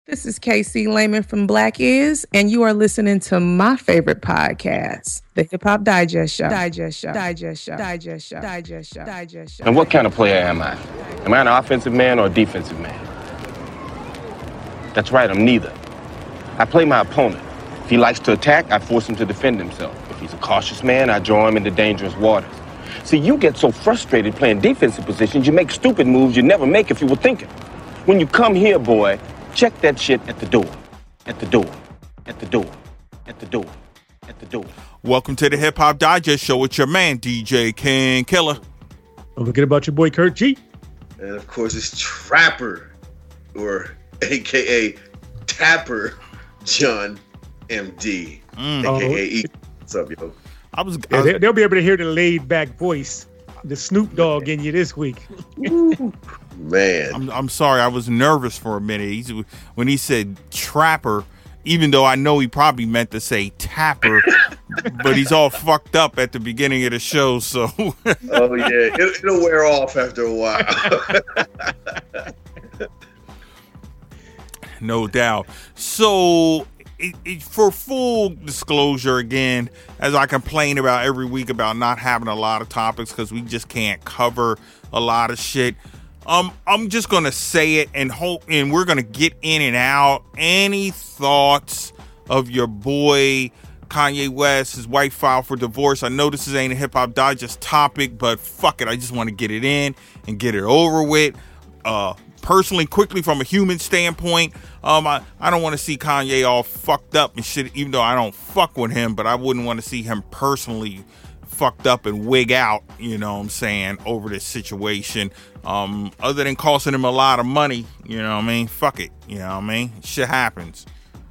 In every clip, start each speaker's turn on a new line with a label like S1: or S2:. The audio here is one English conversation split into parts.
S1: This is Casey Lehman from Black Is, and you are listening to my favorite podcast, the Hip Hop Digest Show.
S2: And what kind of player am I? Am I an offensive man or a defensive man? That's right, I'm neither. I play my opponent. If he likes to attack, I force him to defend himself. If he's a cautious man, I draw him into dangerous waters. See, you get so frustrated playing defensive positions, you make stupid moves you'd never make if you were thinking. When you come here, boy, check that shit at the door. At the door. At the door. At the door. At the door.
S3: Welcome to the Hip Hop Digest Show with your man, DJ King Killer.
S4: Don't forget about your boy, Kurt G.
S5: And of course, it's Trapper, or AKA Tapper, John MD, AKA E. What's up, yo?
S4: They'll be able to hear the laid back voice, the Snoop Dogg in you this week.
S5: Man,
S3: I'm sorry, I was nervous for a minute. When he said Trapper, even though I know he probably meant to say Tapper, but he's all fucked up at the beginning of the show, so.
S5: Oh yeah, it'll wear off after a while.
S3: No doubt. So, for full disclosure, again, as I complain about every week about not having a lot of topics because we just can't cover a lot of shit, I'm just gonna say it and hope, and we're gonna get in and out. Any thoughts of your boy Kanye West, his wife filed for divorce? I know this ain't a Hip Hop Digest topic, but fuck it, I just want to get it in and get it over with. Personally, quickly, from a human standpoint, I don't want to see Kanye all fucked up and shit, even though I don't fuck with him, but I wouldn't want to see him personally fucked up and wig out, you know what I'm saying, over this situation. Other than costing him a lot of money, you know what I mean? Fuck it, you know what I mean? Shit happens.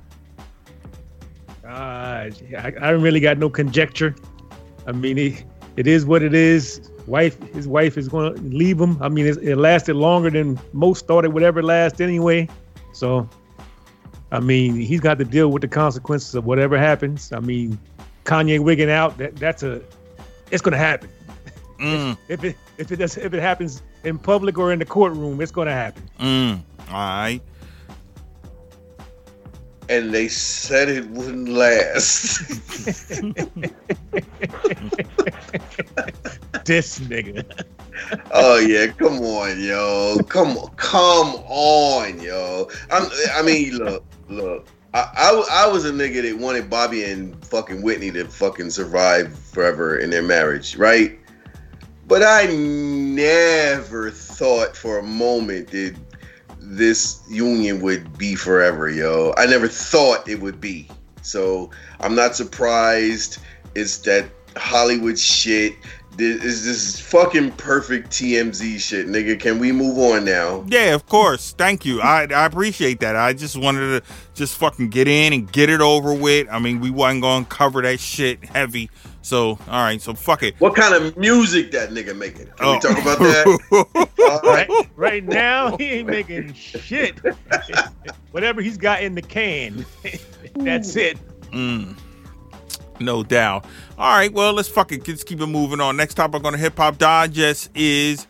S4: I really got no conjecture. I mean, it is what it is. His wife is going to leave him. I mean, it lasted longer than most thought it would ever last anyway. So, I mean, he's got to deal with the consequences of whatever happens. I mean, Kanye wigging out, it's going to happen. If it happens in public or in the courtroom, it's going to happen.
S3: All right.
S5: And they said it wouldn't last.
S4: This nigga.
S5: Oh yeah, come on, yo. Come on, yo. I mean, look. I was a nigga that wanted Bobby and fucking Whitney to fucking survive forever in their marriage, right? But I never thought for a moment that this union would be forever, yo. I never thought it would be. So I'm not surprised. It's that Hollywood shit. This is fucking perfect TMZ shit, nigga. Can we move on now?
S3: Yeah, of course. Thank you. I appreciate that. I just wanted to just fucking get in and get it over with. I mean, we wasn't going to cover that shit heavy. So, all right. So, fuck it.
S5: What kind of music that nigga making? Can we talk about that?
S4: Right now, he ain't making shit. Whatever he's got in the can, that's it.
S3: No doubt. All right, well, let's keep it moving on. Next topic on the Hip Hop Digest is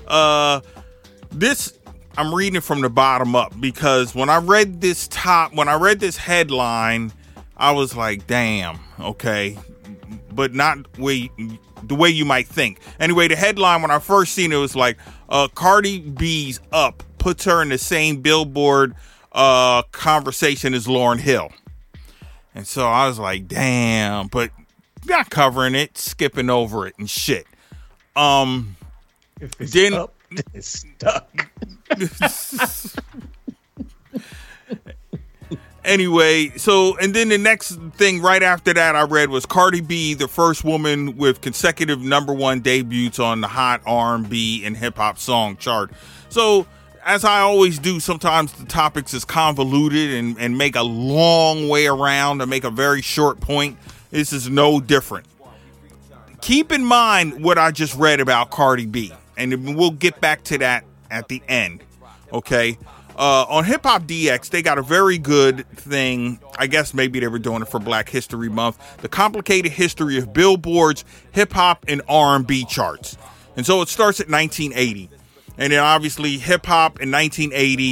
S3: this. I'm reading it from the bottom up because when I read this headline, I was like, damn, okay, but not the way you might think. Anyway, the headline when I first seen it was like, Cardi B's Up puts her in the same Billboard conversation as Lauryn Hill. And so I was like, damn, but not covering it, skipping over it and shit.
S4: If it's up, it's stuck.
S3: Anyway, so, and then the next thing right after that I read was Cardi B, the first woman with consecutive #1 debuts on the Hot R&B and Hip Hop Song chart. So, as I always do, sometimes the topics is convoluted and make a long way around to make a very short point. This is no different. Keep in mind what I just read about Cardi B, and we'll get back to that at the end, okay? On Hip Hop DX, they got a very good thing. I guess maybe they were doing it for Black History Month. The complicated history of Billboard's hip hop and R&B charts. And so it starts at 1980. And then obviously hip hop in 1980,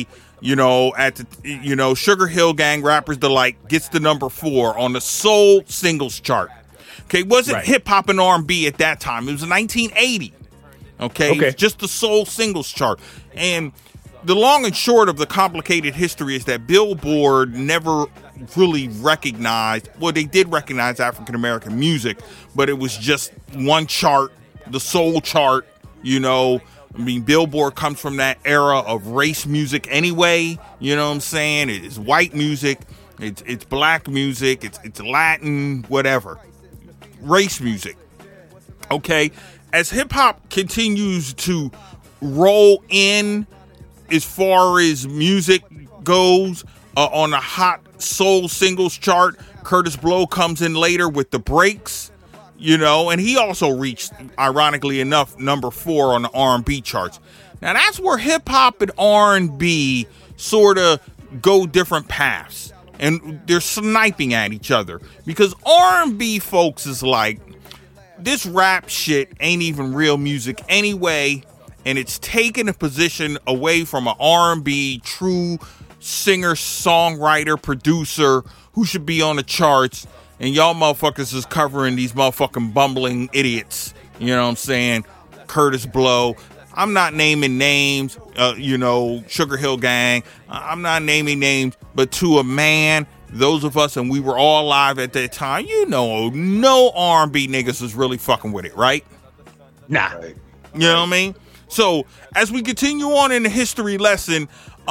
S3: You know, at the Sugar Hill Gang, Rappers Delight gets the number 4 on the soul singles chart. Okay, it wasn't hip hop and R&B at that time. It was 1980. Okay, it was just the soul singles chart. And the long and short of the complicated history is that Billboard never really recognized, well, they did recognize African American music, but it was just one chart, the soul chart. You know, I mean, Billboard comes from that era of race music anyway. You know what I'm saying? It's white music, it's black music, it's Latin, whatever. Race music. Okay? As hip hop continues to roll in as far as music goes on the hot soul singles chart, Kurtis Blow comes in later with The Breaks. You know, and he also reached, ironically enough, number 4 on the R&B charts. Now that's where hip hop and R&B sort of go different paths, and they're sniping at each other because R&B folks is like, this rap shit ain't even real music anyway, and it's taking a position away from an R&B true singer, songwriter, producer who should be on the charts. And y'all motherfuckers is covering these motherfucking bumbling idiots. You know what I'm saying? Kurtis Blow. I'm not naming names, Sugar Hill Gang. I'm not naming names, but to a man, those of us, and we were all alive at that time, no R&B niggas is really fucking with it, right?
S4: Nah.
S3: You know what I mean? So, as we continue on in the history lesson,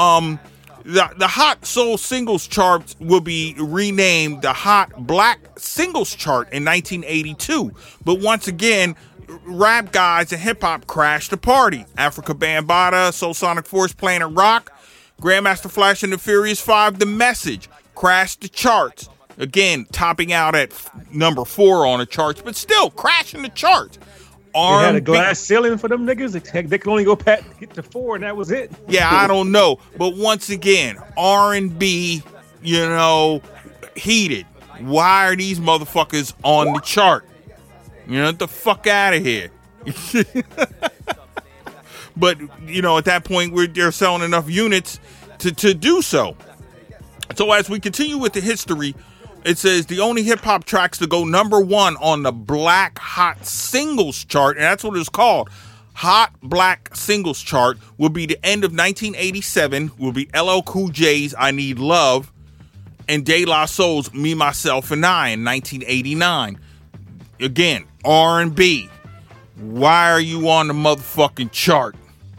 S3: the Hot Soul Singles Chart will be renamed the Hot Black Singles Chart in 1982. But once again, rap guys and hip-hop crashed the party. Africa Bambaataa, Soul Sonic Force, Planet Rock, Grandmaster Flash and the Furious 5, The Message, crashed the charts. Again, topping out at number 4 on the charts, but still crashing the charts.
S4: They had a glass ceiling for them niggas. They could only get to 4, and that was it.
S3: Yeah, I don't know. But once again, R&B, heated. Why are these motherfuckers on the chart? Get the fuck out of here. But, at that point, they're selling enough units to do so. So as we continue with the history, it says the only hip-hop tracks to go number 1 on the Black Hot Singles Chart, and that's what it's called, Hot Black Singles Chart, will be the end of 1987, will be LL Cool J's I Need Love, and De La Soul's Me, Myself, and I in 1989. Again, R&B. Why are you on the motherfucking chart?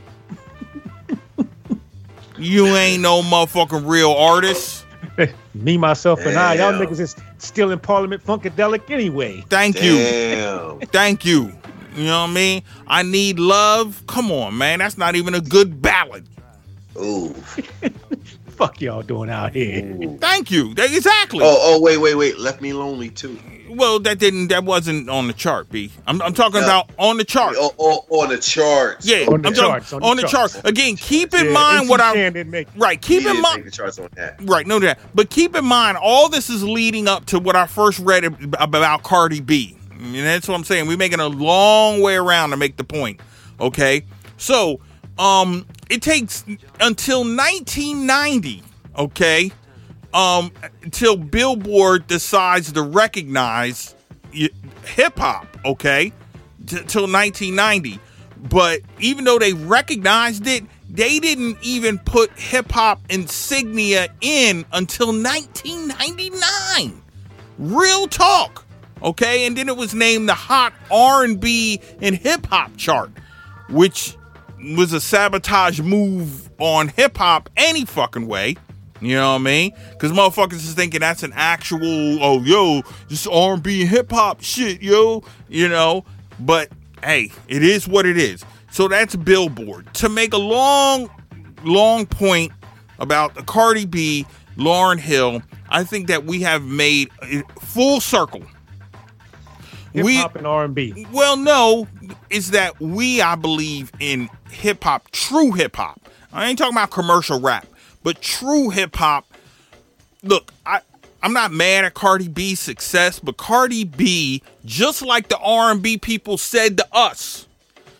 S3: You ain't no motherfucking real artist.
S4: Me, Myself, and I. Y'all niggas is still in Parliament Funkadelic anyway.
S3: Thank you. Thank you. You know what I mean? I Need Love. Come on, man. That's not even a good ballad.
S5: Ooh.
S4: Fuck y'all doing out here.
S5: Ooh.
S3: Thank you. Exactly.
S5: Oh, wait. Left Me Lonely too.
S3: Well, that wasn't on the chart, B. I'm talking about on the chart.
S5: On the charts.
S3: Yeah,
S4: on the charts.
S3: Again, keep in mind what I right. Keep in mind
S5: the charts on that.
S3: Right, no doubt. But keep in mind, all this is leading up to what I first read about Cardi B. And that's what I'm saying. We're making a long way around to make the point. Okay, so it takes until 1990. Okay. Until Billboard decides to recognize hip hop, okay, till 1990. But even though they recognized it, they didn't even put hip hop insignia in until 1999. Real talk, okay. And then it was named the Hot R&B and Hip Hop Chart, which was a sabotage move on hip hop any fucking way. You know what I mean? Because motherfuckers is thinking that's an actual, just R&B and hip-hop shit, But, hey, it is what it is. So that's Billboard. To make a long point about the Cardi B, Lauryn Hill, I think that we have made a full circle.
S4: Hip-hop and R&B.
S3: Well, no, it's that I believe in hip-hop, true hip-hop. I ain't talking about commercial rap. But true hip-hop, look, I'm not mad at Cardi B's success, but Cardi B, just like the R&B people said to us,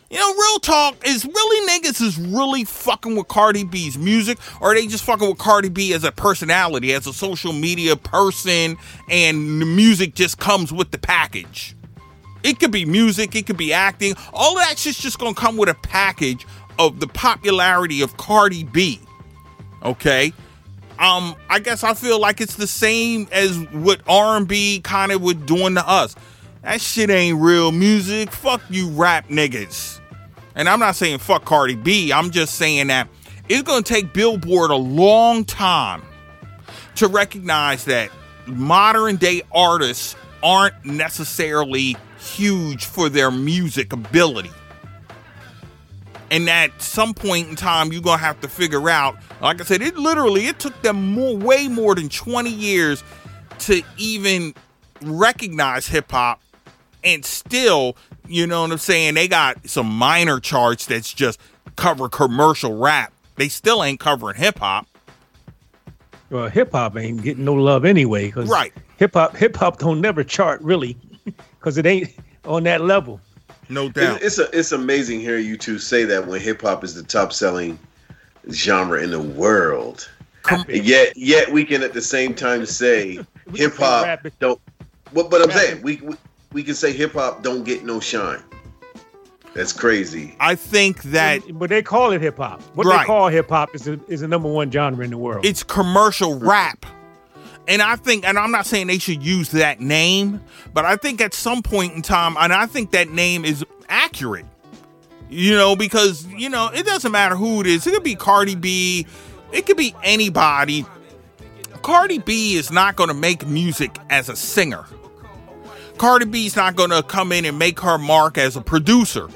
S3: You know, real talk, is really niggas is really fucking with Cardi B's music, or are they just fucking with Cardi B as a personality, as a social media person, and the music just comes with the package? It could be music, it could be acting. All of that shit's just gonna come with a package of the popularity of Cardi B. Okay? I guess I feel like it's the same as what R&B kind of was doing to us. That shit ain't real music. Fuck you rap niggas. And I'm not saying fuck Cardi B. I'm just saying that it's going to take Billboard a long time to recognize that modern day artists aren't necessarily huge for their music ability. And at some point in time, you're going to have to figure out, like I said, it took them way more than 20 years to even recognize hip hop. And still, you know what I'm saying, they got some minor charts that's just cover commercial rap. They still ain't covering hip hop.
S4: Well, hip hop ain't getting no love anyway. Cause
S3: right.
S4: Hip hop don't never chart really, because it ain't on that level.
S3: No doubt.
S5: It's amazing hearing you two say that when hip hop is the top selling genre in the world. Yet we can at the same time say hip hop don't. But I'm saying we can say hip hop don't get no shine. That's crazy.
S3: I think that,
S4: but they call it hip hop. What they call hip hop is the number one genre in the world.
S3: It's commercial rap. And I think, and I'm not saying they should use that name, but I think at some point in time, and I think that name is accurate, you know, because, you know, it doesn't matter who it is. It could be Cardi B. It could be anybody. Cardi B is not going to make music as a singer. Cardi B's not going to come in and make her mark as a producer.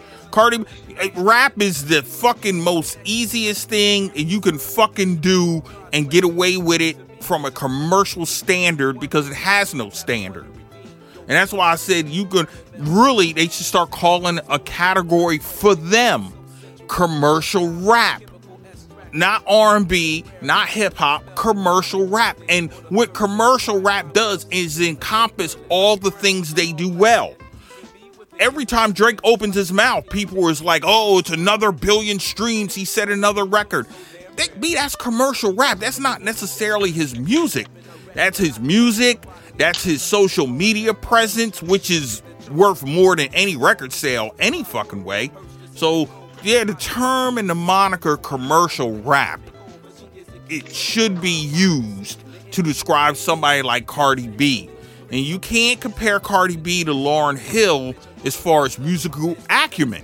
S3: Rap is the fucking most easiest thing you can fucking do and get away with it from a commercial standard, because it has no standard. And that's why I said they should start calling a category for them commercial rap. Not R&B, not hip hop, commercial rap. And what commercial rap does is encompass all the things they do well. Every time Drake opens his mouth, people is like, oh, it's another billion streams. He set another record. That's commercial rap. That's not necessarily his music. That's his music. That's his social media presence, which is worth more than any record sale any fucking way. So, yeah, the term and the moniker commercial rap, it should be used to describe somebody like Cardi B. And you can't compare Cardi B to Lauryn Hill as far as musical acumen.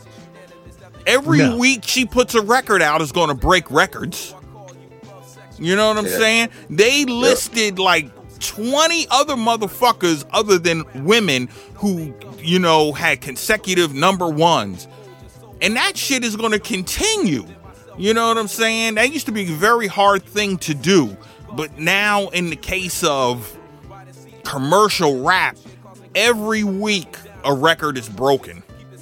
S3: Every week she puts a record out is going to break records. You know what I'm saying? They listed like 20 other motherfuckers other than women who, you know, had consecutive number ones. And that shit is going to continue. You know what I'm saying? That used to be a very hard thing to do. But now in the case of commercial rap, every week a record is broken.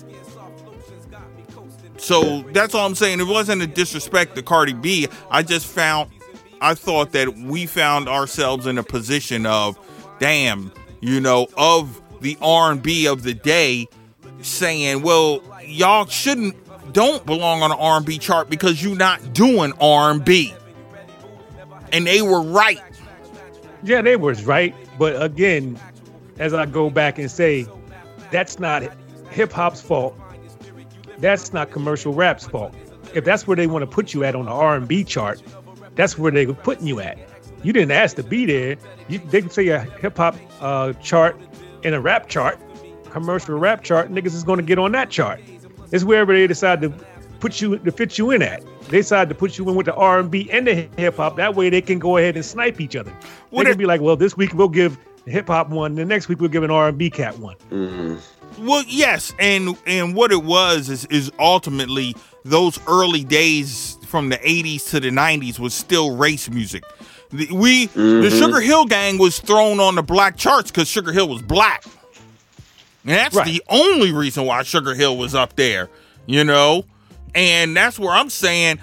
S3: So that's all I'm saying. It wasn't a disrespect to Cardi B. I thought that we found ourselves in a position of, damn, you know, of the R&B of the day saying, well, y'all don't belong on an R&B chart because you're not doing R&B. And they were right.
S4: Yeah, they was right. But again, as I go back and say, that's not hip hop's fault. That's not commercial rap's fault. If that's where they want to put you at on the R&B chart, that's where they're putting you at. You didn't ask to be there. They can say a hip hop chart and a rap chart, commercial rap chart, niggas is going to get on that chart. It's wherever they decide to fit you in at. They decide to put you in with the R&B and the hip hop. That way they can go ahead and snipe each other. They can be like, well, this week we'll give the hip hop one, the next week we'll give an R&B cat one.
S5: Mm-hmm.
S3: Well, yes, and what it was is ultimately those early days from the 80s to the 90s was still race music. The Sugar Hill Gang was thrown on the black charts because Sugar Hill was black. And that's the only reason why Sugar Hill was up there, you know? And that's where I'm saying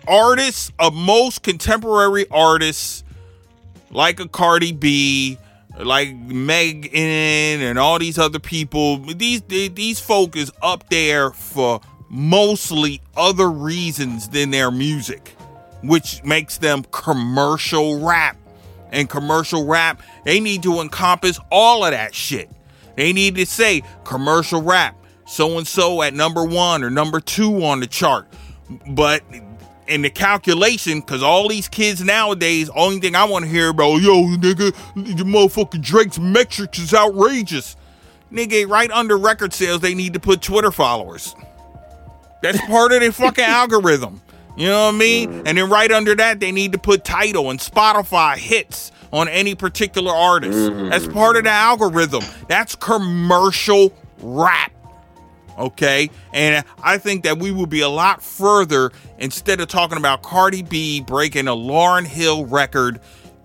S3: artists, most contemporary artists, like a Cardi B, like Megan and all these other people. These folk is up there for mostly other reasons than their music, which makes them commercial rap. And commercial rap, they need to encompass all of that shit. They need to say commercial rap, so-and-so at number 1 or number 2 on the chart. But in the calculation, because all these kids nowadays, only thing I want to hear about, yo, nigga, the motherfucking Drake's metrics is outrageous. Nigga, right under record sales, they need to put Twitter followers. That's part of their fucking algorithm. You know what I mean? And then right under that, they need to put Tidal and Spotify hits on any particular artist. That's part of the algorithm. That's commercial rap. Okay? And I think that we would be a lot further instead of talking about Cardi B breaking a Lauryn Hill record.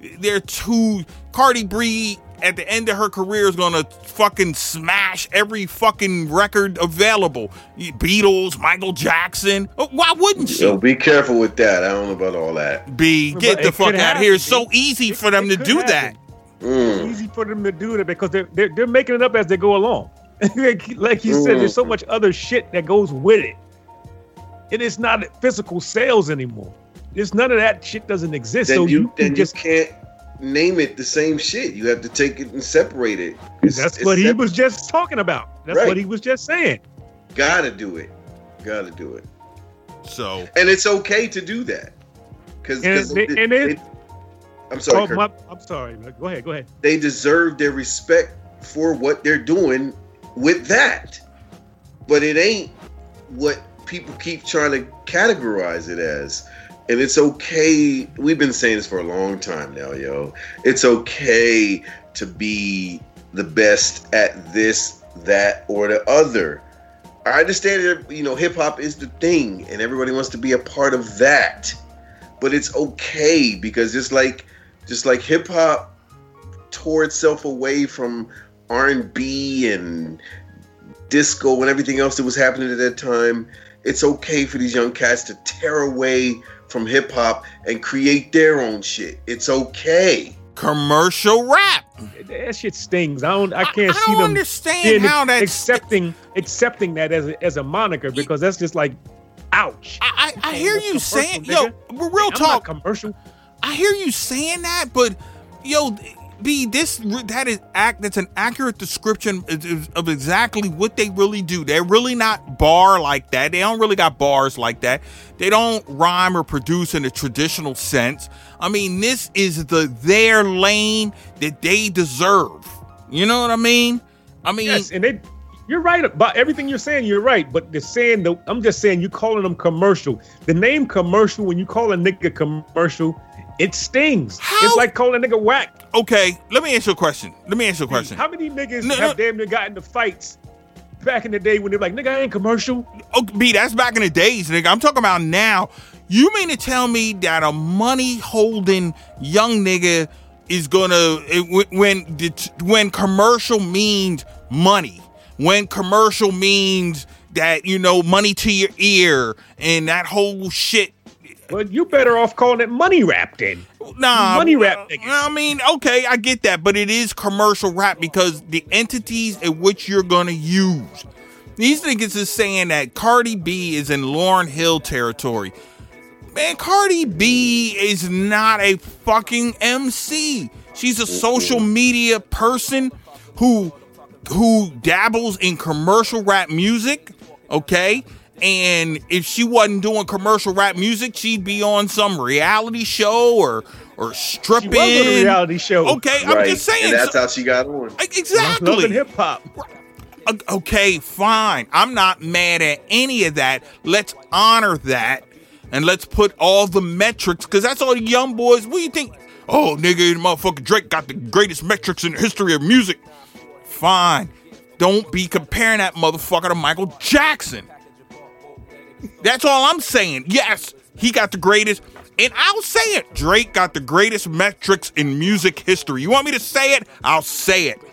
S3: Cardi B at the end of her career is gonna fucking smash every fucking record available. Beatles, Michael Jackson. Why wouldn't she?
S5: Yo, be careful with that. I don't know about all that.
S3: Get the fuck out of here. It's so easy for them to do that.
S4: It's easy for them to do that because they're making it up as they go along. Like you said, there's so much other shit that goes with it. And it's not physical sales anymore. There's none of that shit doesn't exist.
S5: Then
S4: so
S5: you just can't name it the same shit. You have to take it and separate it.
S4: That's what he was just talking about. That's what he was just saying.
S5: Gotta do it.
S3: So,
S5: and it's okay to do that. I'm sorry.
S4: I'm sorry. Go ahead.
S5: They deserve their respect for what they're doing with that, but it ain't what people keep trying to categorize it as. And it's okay. We've been saying this for a long time now, yo. It's okay to be the best at this, that, or the other. I understand that, hip hop is the thing and everybody wants to be a part of that. But it's okay because just like hip hop tore itself away from R&B and disco and everything else that was happening at that time, it's okay for these young cats to tear away from hip hop and create their own shit. It's okay.
S3: Commercial rap.
S4: That shit stings. I can't see them
S3: understand how that's
S4: accepting that as a moniker because that's just like, ouch.
S3: I hear you saying, yo, real talk.
S4: Commercial.
S3: I hear you saying that, but yo, B, that's an accurate description of exactly what they really do. They're really not bar like that. They don't really got bars like that. They don't rhyme or produce in a traditional sense. I mean, this is their lane that they deserve. You know what I mean?
S4: Yes, and you're right about everything you're saying. You're right, but I'm just saying you calling them commercial. The name commercial, when you call a nigga commercial, it stings. It's like calling a nigga whack.
S3: Okay, let me ask you a question. How many
S4: niggas have damn near gotten into fights back in the day when they're like, nigga, I ain't commercial?
S3: Oh, B, that's back in the days, nigga. I'm talking about now. You mean to tell me that a money-holding young nigga is gonna, when commercial means money, when commercial means that, money to your ear and that whole shit.
S4: Well, you better off calling it money rap then.
S3: Nah,
S4: money rap niggas.
S3: I mean, okay, I get that, but it is commercial rap because the entities in which you're gonna use. These niggas is saying that Cardi B is in Lauryn Hill territory. Man, Cardi B is not a fucking MC. She's a social media person who dabbles in commercial rap music, okay? And if she wasn't doing commercial rap music, she'd be on some reality show or stripping.
S4: She was on a reality show.
S3: Okay, right. I'm just saying.
S5: And that's how she got on.
S3: Exactly.
S4: Loving hip hop.
S3: Okay, fine. I'm not mad at any of that. Let's honor that. And let's put all the metrics, because that's all the young boys. What do you think? Oh, nigga, motherfucker Drake got the greatest metrics in the history of music. Fine. Don't be comparing that motherfucker to Michael Jackson. That's all I'm saying. Yes, he got the greatest. And I'll say it. Drake got the greatest metrics in music history. You want me to say it? I'll say it.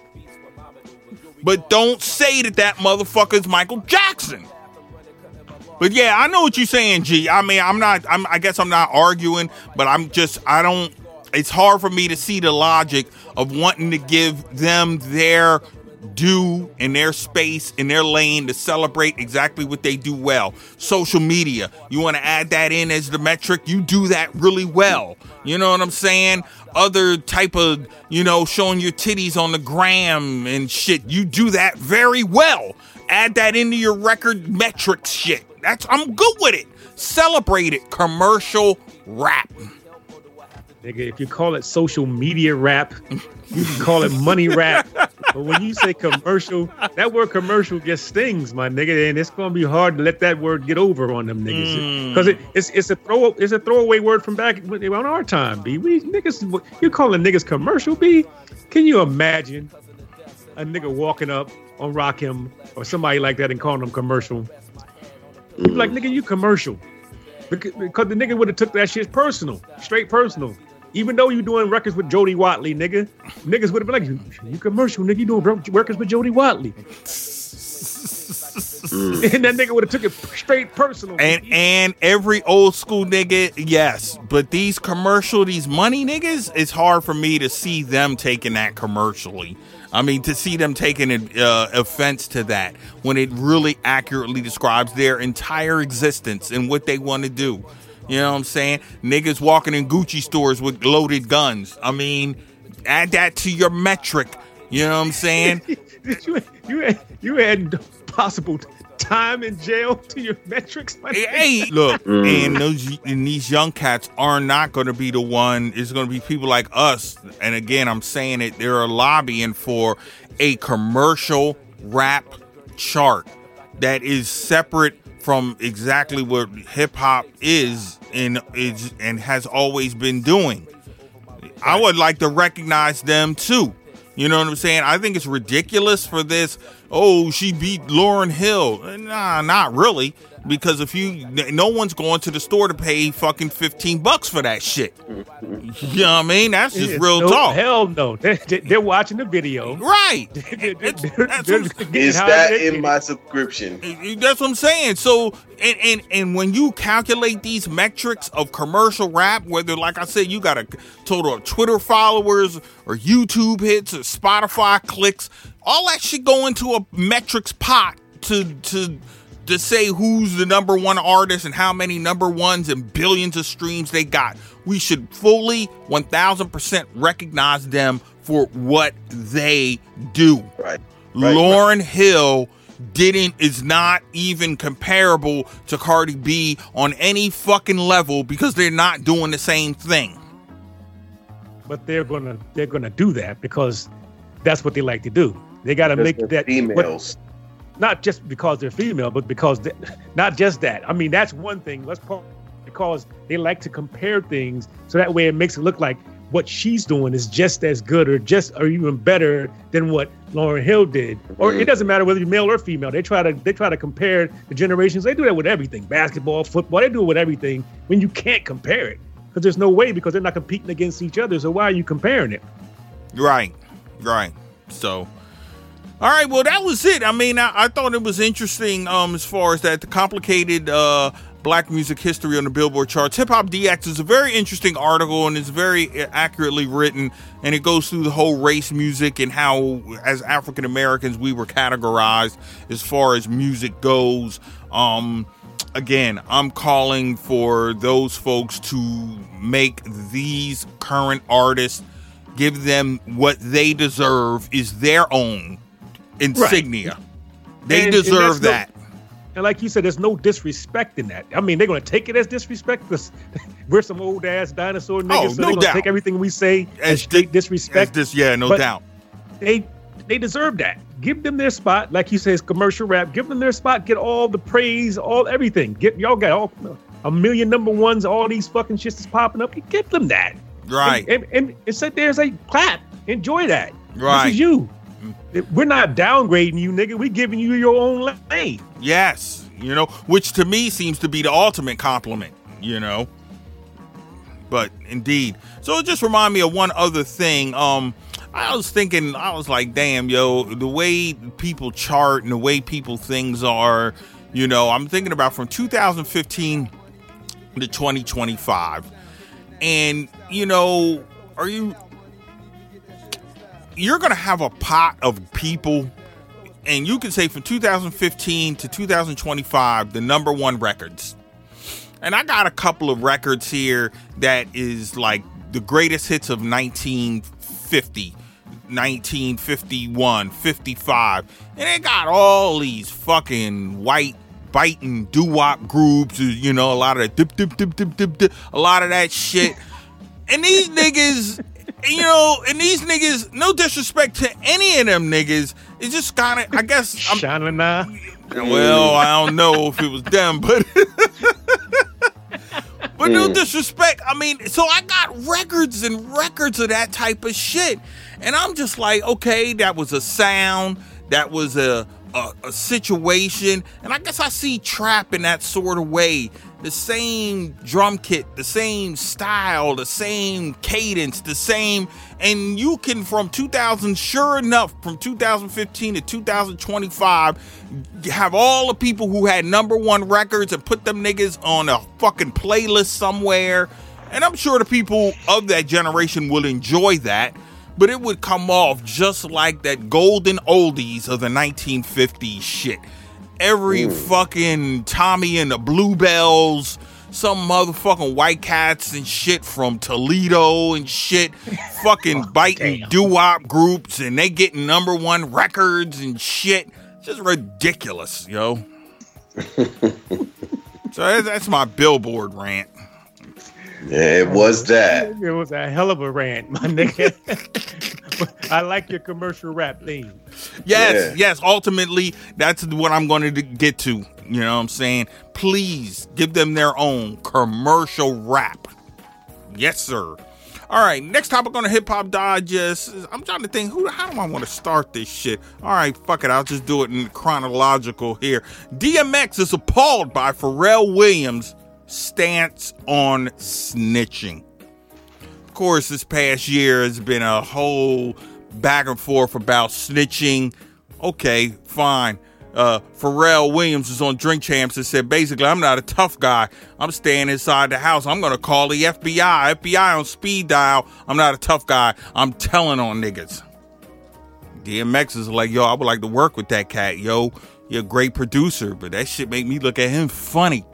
S3: But don't say that motherfucker's Michael Jackson. But yeah, I know what you're saying, G. I mean, I guess I'm not arguing, but I it's hard for me to see the logic of wanting to give them their due in their space, in their lane, to celebrate exactly what they do well. Social media, you want to add that in as the metric, you do that really well. You know what I'm saying? Other type of, showing your titties on the gram and shit, you do that very well. Add that into your record metrics shit. I'm good with it. Celebrate it. Commercial rap.
S4: Nigga, if you call it social media rap, you can call it money rap. But when you say commercial, that word commercial just stings, my nigga, and it's gonna be hard to let that word get over on them niggas because it's a throwaway word from back on our time. B, we niggas, you calling niggas commercial? B, can you imagine a nigga walking up on Rakim or somebody like that and calling them commercial? You'd be like, nigga, you commercial, because the nigga would have took that shit personal, straight personal. Even though you doing records with Jody Watley, niggas would have been like, you commercial, nigga, you doing records with Jody Watley. And that nigga would have took it straight personal.
S3: And every old school nigga, yes. But these money niggas, it's hard for me to see them taking that commercially. I mean, to see them taking offense to that when it really accurately describes their entire existence and what they want to do. You know what I'm saying? Niggas walking in Gucci stores with loaded guns. I mean, add that to your metric. You know what I'm saying?
S4: you add possible time in jail to your metrics.
S3: Hey, look, and these young cats are not going to be the one. It's going to be people like us. And again, I'm saying it. They're lobbying for a commercial rap chart that is separate from exactly what hip hop is and has always been doing. I would like to recognize them too. You know what I'm saying? I think it's ridiculous for this. Oh, she beat Lauryn Hill. Nah, not really. Because no one's going to the store to pay fucking $15 for that shit. You know what I mean? That's just real talk.
S4: Hell no. They're watching the video.
S3: Right.
S5: Is that in my subscription?
S3: That's what I'm saying. So, and when you calculate these metrics of commercial rap, whether, like I said, you got a total of Twitter followers or YouTube hits or Spotify clicks, all that shit go into a metrics pot to say who's the number one artist and how many number ones and billions of streams they got. We should fully 1000% recognize them for what they do.
S5: Right.
S3: Lauryn Hill is not even comparable to Cardi B on any fucking level because they're not doing the same thing.
S4: But they're gonna do that because that's what they like to do. They gotta make that
S5: females.
S4: Not just because they're female, but because not just that. I mean, that's one thing. Because they like to compare things, so that way it makes it look like what she's doing is just as good or even better than what Lauryn Hill did. Or it doesn't matter whether you're male or female. They try to compare the generations. They do that with everything: basketball, football. They do it with everything. When you can't compare it, because there's no way, because they're not competing against each other. So why are you comparing it?
S3: Right. So. All right, well, that was it. I mean, I thought it was interesting as far as that, the complicated black music history on the Billboard charts. Hip Hop DX is a very interesting article, and it's very accurately written, and it goes through the whole race music and how, as African Americans, we were categorized as far as music goes. Again, I'm calling for those folks to make these current artists, give them what they deserve is their own insignia. Right. They deserve that.
S4: And like you said, there's no disrespect in that. I mean, they're going to take it as disrespect because we're some old ass dinosaur niggas. So they're going to take everything we say as straight disrespect.
S3: No doubt.
S4: They deserve that. Give them their spot. Like you say, it's commercial rap. Give them their spot. Get all the praise, everything. Y'all got all a million number ones, all these fucking shits that's popping up. Give them that.
S3: Right.
S4: And sit there and say, clap. Enjoy that.
S3: Right.
S4: This is you. We're not downgrading you, nigga. We're giving you your own lane.
S3: Yes. Which to me seems to be the ultimate compliment, But indeed. So it just reminded me of one other thing. I was like, damn, yo, the way people chart and the way things are, I'm thinking about from 2015 to 2025. And, you're going to have a pot of people, and you can say from 2015 to 2025, the number one records. And I got a couple of records here that is like the greatest hits of 1950, 1951, 55. And they got all these fucking white biting doo-wop groups, you know, a lot of that dip, dip, dip, dip, dip, dip, a lot of that shit. And these niggas, you know, no disrespect to any of them niggas, it's just kind of, I guess. Well, I don't know if it was them, but no disrespect. I mean, so I got records and records of that type of shit. And I'm just like, okay, that was a sound, that was a situation. And I guess I see trap in that sort of way. The same drum kit, the same style, the same cadence, the same. And you can, from 2000, sure enough, from 2015 to 2025, have all the people who had number one records and put them niggas on a fucking playlist somewhere. And I'm sure the people of that generation will enjoy that. But it would come off just like that golden oldies of the 1950s shit. Every fucking Tommy and the Bluebells, some motherfucking White Cats and shit from Toledo and shit, fucking biting doo-wop groups, and they getting number one records and shit. Just ridiculous, yo. So that's my Billboard rant.
S5: Yeah, it was that.
S4: It was a hell of a rant, my nigga. I like your commercial rap theme.
S3: Yes. Ultimately, that's what I'm going to get to. You know what I'm saying? Please give them their own commercial rap. Yes, sir. All right, next topic on the Hip Hop Digest. I'm trying to think, how do I want to start this shit? All right, fuck it. I'll just do it in chronological here. DMX is appalled by Pharrell Williams' stance on snitching. Of course, this past year has been a whole back and forth about snitching. Okay, fine. Pharrell Williams is on Drink Champs and said, basically, I'm not a tough guy. I'm staying inside the house. I'm going to call the FBI. FBI on speed dial. I'm not a tough guy. I'm telling on niggas. DMX is like, yo, I would like to work with that cat. Yo, you're a great producer, but that shit make me look at him funny.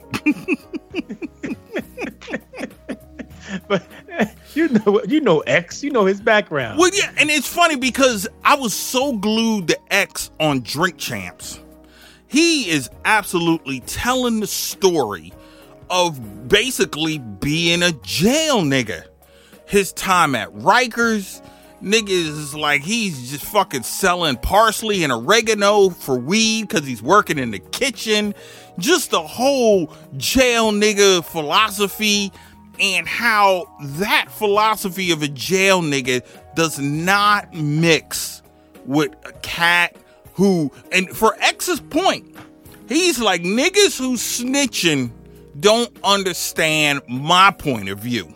S4: But you know X, you know his background.
S3: Well, yeah, and it's funny because I was so glued to X on Drink Champs. He is absolutely telling the story of basically being a jail nigga. His time at Rikers, niggas is like he's just fucking selling parsley and oregano for weed because he's working in the kitchen. Just the whole jail nigga philosophy. And how that philosophy of a jail nigga does not mix with a cat who, and for X's point, he's like, niggas who snitching don't understand my point of view.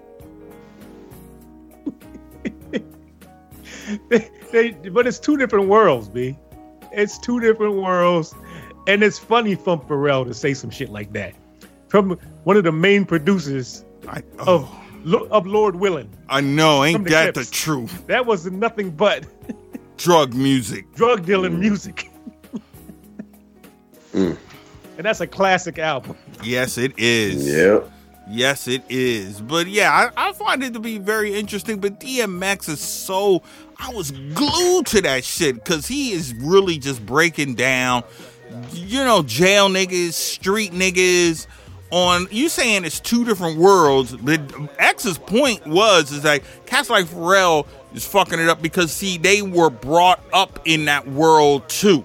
S4: But it's two different worlds, B. It's two different worlds. And it's funny from Pharrell to say some shit like that. From one of the main producers of Lord Willin'.
S3: I know, ain't that the truth?
S4: That was nothing but
S3: drug music,
S4: drug dealing music. And that's a classic album.
S3: Yes, it is.
S5: Yep.
S3: Yes, it is. But yeah, I find it to be very interesting. But DMX is so, I was glued to that shit because he is really just breaking down, you know, jail niggas, street niggas. On you saying it's two different worlds, but X's point is like cats like Pharrell is fucking it up because see they were brought up in that world too,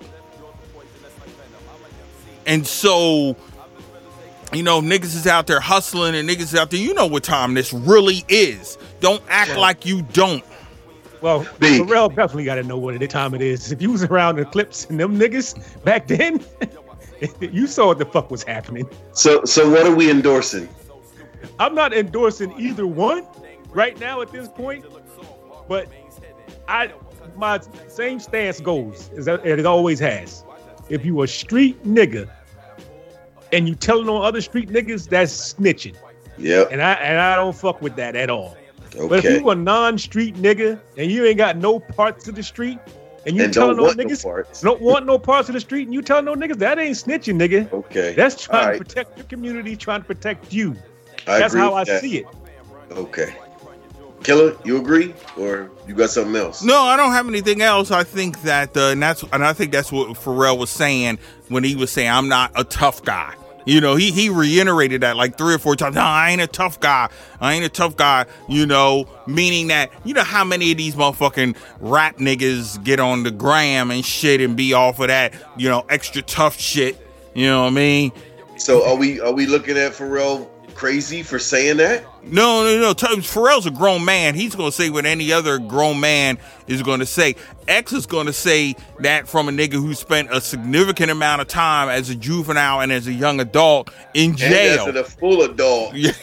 S3: and so you know niggas is out there hustling and niggas is out there. You know what time this really is. Don't act like you don't.
S4: Well, Pharrell definitely got to know what time it is. If you was around the Clips and them niggas back then. You saw what the fuck was happening.
S5: So what are we endorsing?
S4: I'm not endorsing either one right now at this point, but my same stance goes as it always has. If you a street nigga and you telling on other street niggas, that's snitching.
S5: Yeah.
S4: And I don't fuck with that at all. But if you a non-street nigga and you ain't got no parts of the street, and you telling those niggas don't want no parts of the street, and you telling those niggas that ain't snitching, nigga.
S5: Okay.
S4: That's trying to protect your community, trying to protect you. That's how I see it.
S5: Okay. Killer, you agree, or you got something else?
S3: No, I don't have anything else. I think that, and I think that's what Pharrell was saying when he was saying, "I'm not a tough guy." You know, he reiterated that like 3 or 4 times. No, I ain't a tough guy. I ain't a tough guy. You know, meaning that, you know how many of these motherfucking rap niggas get on the gram and shit and be off of that, you know, extra tough shit. You know what I mean?
S5: So are we looking at Pharrell crazy for saying that?
S3: No. Pharrell's a grown man. He's going to say what any other grown man is going to say. X is going to say that from a nigga who spent a significant amount of time as a juvenile and as a young adult in jail.
S5: And as a full adult.
S3: Yeah.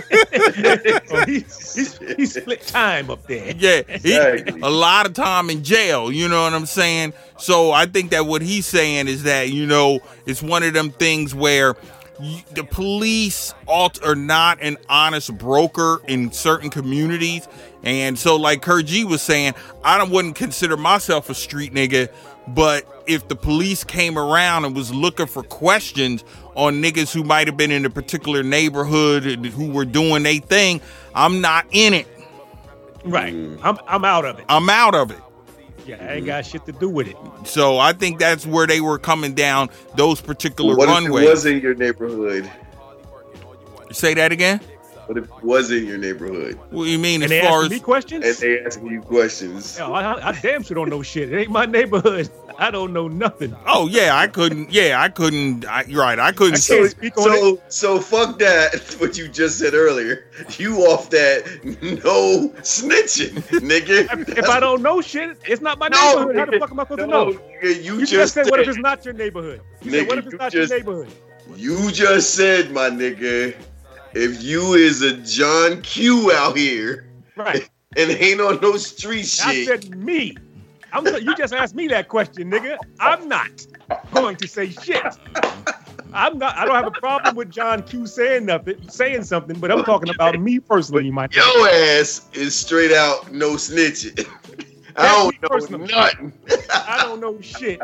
S4: he split time up there.
S3: Yeah, exactly. A lot of time in jail. You know what I'm saying? So I think that what he's saying is that, you know, it's one of them things where the police are not an honest broker in certain communities. And so like Kurt G was saying, wouldn't consider myself a street nigga, but if the police came around and was looking for questions on niggas who might have been in a particular neighborhood and who were doing their thing, I'm not in it.
S4: Right. I'm out of it.
S3: I'm out of it.
S4: Yeah, I ain't got shit to do with it.
S3: So I think that's where they were coming down those particular
S5: what
S3: runways.
S5: What if it was in your neighborhood?
S3: Say that again?
S5: What if it was in your neighborhood?
S3: What do you mean?
S4: And
S3: as
S4: they
S3: far
S4: asking
S3: as
S4: me questions?
S5: And they asking you questions.
S4: Hell, I damn sure don't know shit. It ain't my neighborhood. I don't know nothing.
S3: Oh yeah, I couldn't. I couldn't. I couldn't.
S5: So fuck that. What you just said earlier. You off that no snitching, nigga.
S4: If I don't know shit, it's not my neighborhood. How the fuck am I supposed to know?
S5: Nigga,
S4: you just said, what if it's not your neighborhood? You said, what if it's not your neighborhood?
S5: You just said, my nigga, if you is a John Q out here,
S4: right,
S5: and ain't on no street shit.
S4: I said me. You just asked me that question, nigga. I'm not going to say shit. I'm not. I don't have a problem with John Q saying something, but I'm talking about me personally.
S5: Your ass is straight out no snitching. I don't know nothing.
S4: I don't know shit.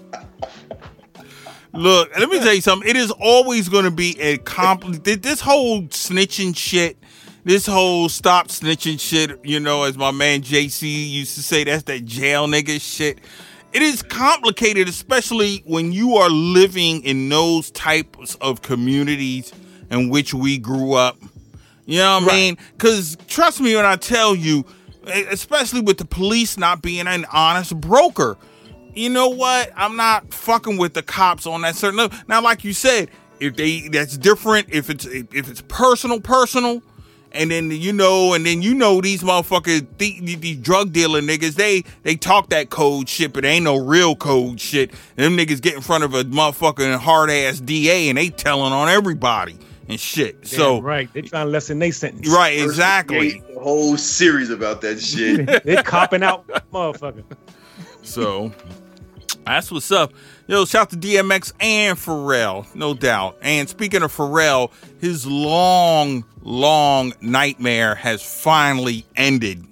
S3: Look, let me tell you something. It is always going to be a this whole snitching shit. This whole stop snitching shit, you know, as my man JC used to say, that's that jail nigga shit. It is complicated, especially when you are living in those types of communities in which we grew up. You know what I mean? Because trust me when I tell you, especially with the police not being an honest broker, you know what? I'm not fucking with the cops on that certain level. Now, like you said, that's different. If it's personal. And then these motherfuckers, these drug dealer niggas, they talk that code shit, but they ain't no real code shit. And them niggas get in front of a motherfucking hard ass DA and they telling on everybody and shit.
S4: Damn
S3: so
S4: right, they trying to lessen their sentence.
S3: Right, exactly.
S5: A whole series about that shit.
S4: They copping out, motherfucker.
S3: So that's what's up. Yo, shout to DMX and Pharrell, no doubt. And speaking of Pharrell, his long nightmare has finally ended.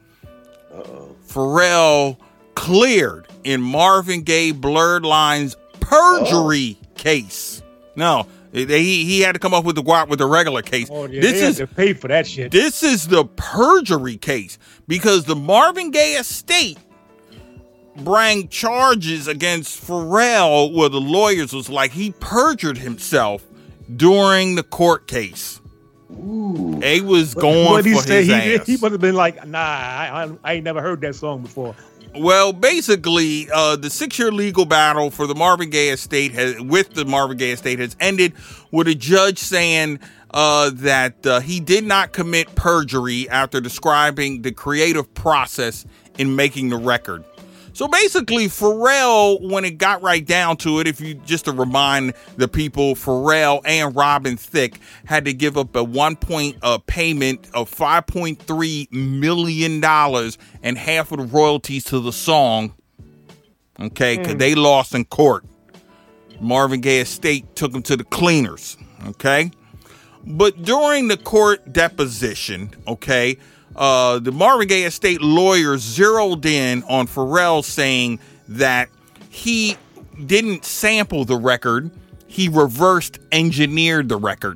S3: Pharrell cleared in Marvin Gaye Blurred Lines perjury case. No, he had to come up with the regular case.
S4: Oh, yeah, they had to pay for that shit.
S3: This is the perjury case because the Marvin Gaye estate bring charges against Pharrell where the lawyers was like he perjured himself during the court case.
S5: Ooh.
S3: They was going for his ass.
S4: He must have been like, nah, I ain't never heard that song before.
S3: Well, basically, the 6-year legal battle for the Marvin Gaye estate has ended with a judge saying that he did not commit perjury after describing the creative process in making the record. So basically, Pharrell, when it got right down to it, just to remind the people, Pharrell and Robin Thicke had to give up a payment of $5.3 million and half of the royalties to the song. Okay, because they lost in court. Marvin Gaye estate took them to the cleaners. Okay, but during the court deposition, okay, the Marvin Gaye estate lawyer zeroed in on Pharrell, saying that he didn't sample the record, he reversed engineered the record.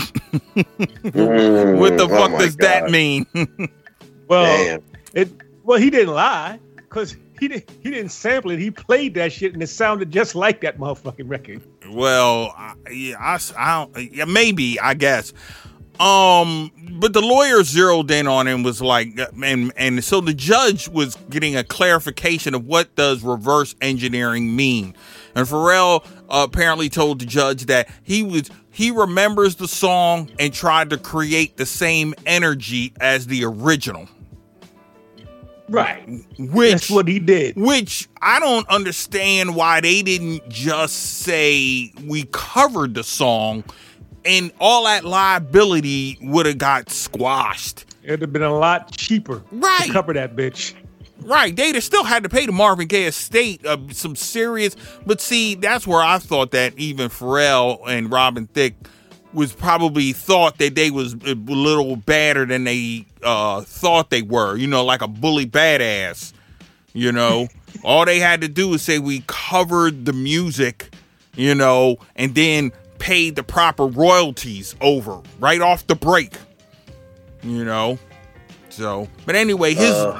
S3: What the fuck does that mean?
S4: Well, he didn't lie, because he didn't sample it. He played that shit and it sounded just like that motherfucking record.
S3: Well, maybe, I guess. But the lawyer zeroed in on him, was like, and so the judge was getting a clarification of what does reverse engineering mean. And Pharrell apparently told the judge that he remembers the song and tried to create the same energy as the original.
S4: Right. That's what he did.
S3: Which I don't understand why they didn't just say we covered the song and all that liability would have got squashed.
S4: It'd have been a lot cheaper to cover that bitch.
S3: Right. They'd have still had to pay the Marvin Gaye estate some serious. But see, that's where I thought that even Pharrell and Robin Thicke was probably thought that they was a little badder than they thought they were. You know, like a bully badass. You know, all they had to do was say we covered the music, you know, and then paid the proper royalties over right off the break. You know, so but anyway,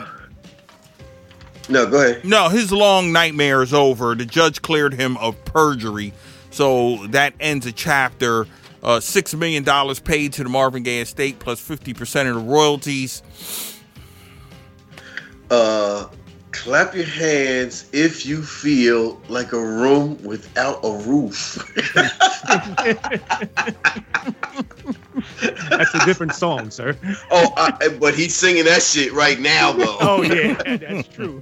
S5: no, go ahead.
S3: No, his long nightmare is over. The judge cleared him of perjury, so that ends a chapter. $6 million paid to the Marvin Gaye estate plus 50% of the royalties.
S5: Clap your hands if you feel like a room without a roof.
S4: That's a different song, sir.
S5: But he's singing that shit right now, though.
S4: Oh, yeah, that's true.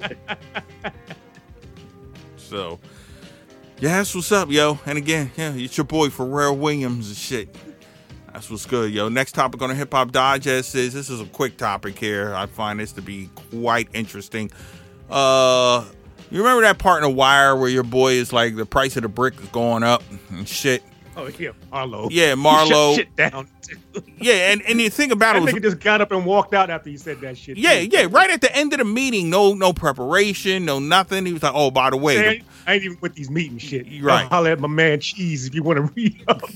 S3: So, yeah, that's what's up, yo. And again, yeah, it's your boy Pharrell Williams and shit. That's what's good, yo. Next topic on the Hip Hop Digest is, this is a quick topic here. I find this to be quite interesting. You remember that part in The Wire where your boy is like, the price of the brick is going up and shit?
S4: Oh, yeah, Marlo.
S3: Yeah, Marlo.
S4: Shut shit down.
S3: Yeah, and you think about
S4: it. That nigga just got up and walked out after he said that shit.
S3: Yeah, right at the end of the meeting, no preparation, no nothing. He was like, oh, by the way.
S4: I ain't even with these meeting shit.
S3: Right.
S4: I'll holler at my man Cheese if you want to read up.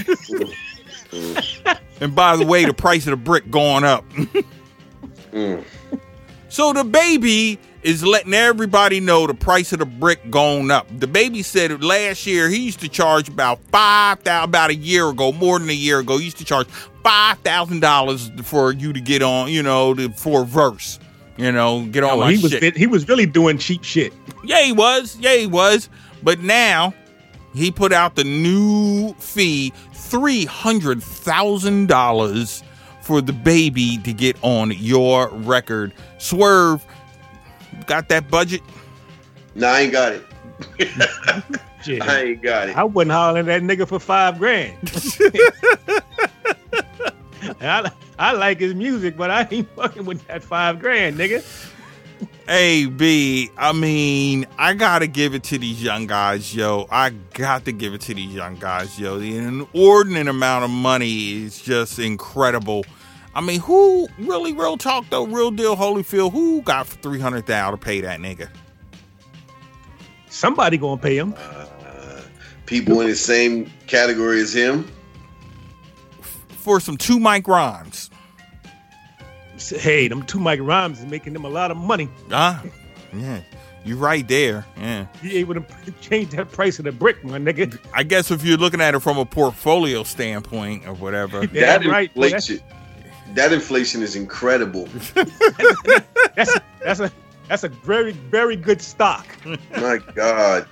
S3: And by the way, the price of the brick going up. So the baby is letting everybody know the price of the brick going up. The baby said last year he used to charge about a year ago, more than a year ago, he used to charge $5,000 for you to get on, you know, for a verse. You know, get on my shit.
S4: He was really doing cheap shit.
S3: Yeah, he was. But now he put out the new fee, $300,000 for the baby to get on your record. Swerve, got that budget?
S5: No, I ain't got it. I ain't got it.
S4: I wouldn't holler at that nigga for $5,000. I like his music, but I ain't fucking with that $5,000, nigga.
S3: Hey, B, I mean, I gotta give it to these young guys, yo. The inordinate amount of money is just incredible. I mean, who, really, real talk though, real deal, Holyfield, who got $300,000 to pay that nigga?
S4: Somebody gonna pay him.
S5: People in the same category as him.
S3: For some 2 Mike Rhymes.
S4: Hey, them 2 Mike Rhymes is making them a lot of money.
S3: Yeah, you're right there. Yeah,
S4: you able to change that price of the brick, my nigga.
S3: I guess if you're looking at it from a portfolio standpoint or whatever.
S5: That inflation is incredible.
S4: That's a very, very good stock.
S5: My God.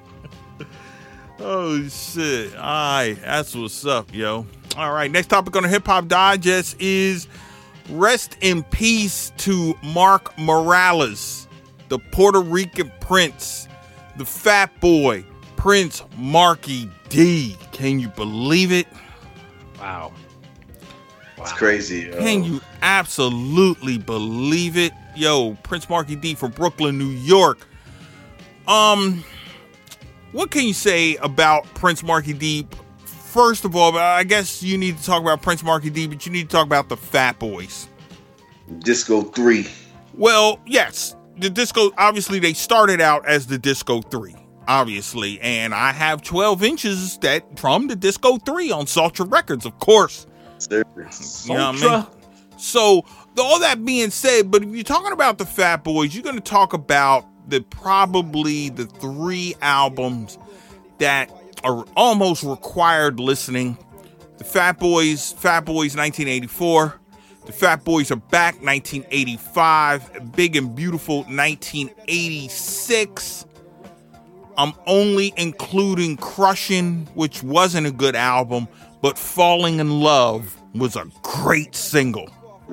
S3: Oh shit! All right, that's what's up, yo. All right, next topic on the Hip Hop Digest is rest in peace to Mark Morales, the Puerto Rican prince, the fat boy, Prince Marky D. Can you believe it?
S4: Wow.
S5: It's crazy. Yo.
S3: Can you absolutely believe it? Yo, Prince Marky D from Brooklyn, New York. What can you say about Prince Marky D? First of all, I guess you need to talk about Prince Marky D, but you need to talk about the Fat Boys.
S5: Disco 3.
S3: Well, yes, the Disco, obviously they started out as the Disco 3, obviously, and I have 12 inches that from the Disco 3 on Sultra Records, of course.
S5: Sir.
S3: You know what I mean? So, all that being said, but if you're talking about the Fat Boys, you're going to talk about probably the 3 albums that are almost required listening. The Fat Boys 1984. The Fat Boys Are Back, 1985. Big and Beautiful, 1986. I'm only including Crushin', which wasn't a good album, but Falling in Love was a great single.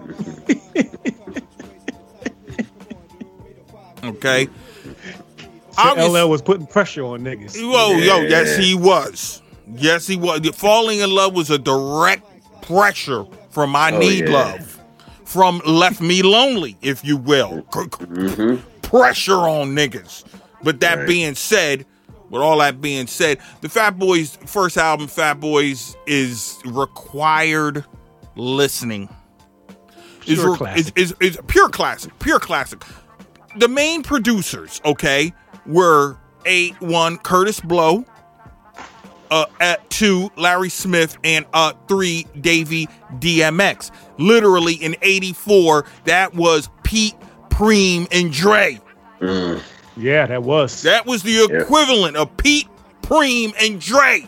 S3: Okay.
S4: LL was putting pressure on niggas.
S3: Whoa, yo, yes he was. Yes, he was. Falling in Love was a direct pressure from I Need Love, from Left Me Lonely, if you will. Pressure on niggas. But that being said, with all that being said, the Fat Boys' first album, Fat Boys, is required listening.
S4: Pure classic.
S3: Is pure classic. Pure classic. The main producers, okay, were one, Curtis Blow, 2, Larry Smith, and 3, Davey DMX. Literally in 84, that was Pete, Preem, and Dre.
S4: Yeah, that was.
S3: That was the equivalent of Pete, Preem, and Dre.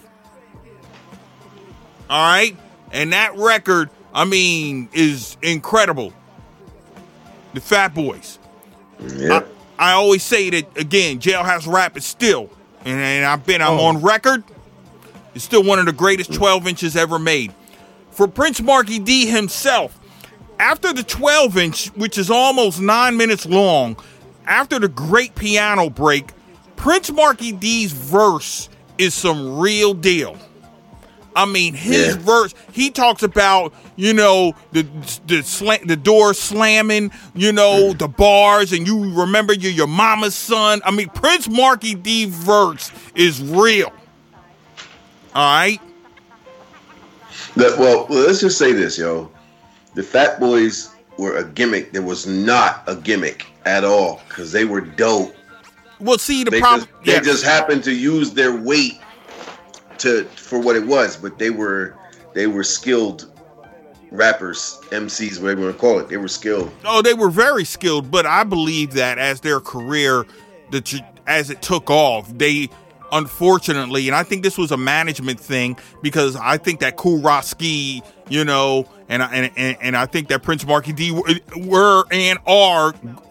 S3: All right? And that record, I mean, is incredible. The Fat Boys.
S5: Yep.
S3: I always say that, again, Jailhouse Rap is still, and I'm on record, it's still one of the greatest 12 inches ever made. For Prince Markie D himself, after the 12 inch, which is almost 9 minutes long, after the great piano break, Prince Markie D's verse is some real deal. I mean, his verse, he talks about, you know, the door slamming, you know, the bars, and you remember you're your mama's son. I mean, Prince Markie D verse is real. All right?
S5: Well, let's just say this, yo. The Fat Boys were a gimmick. There was not a gimmick at all, because they were dope.
S3: Well, see, the problem...
S5: They just happened to use their weight for what it was, but they were skilled rappers, MCs, whatever you want to call it. They were skilled.
S3: Oh, they were very skilled, but I believe that as their career, as it took off, they unfortunately, and I think this was a management thing, because I think that Kool Rock-Ski, you know, and I think that Prince Markie D were and are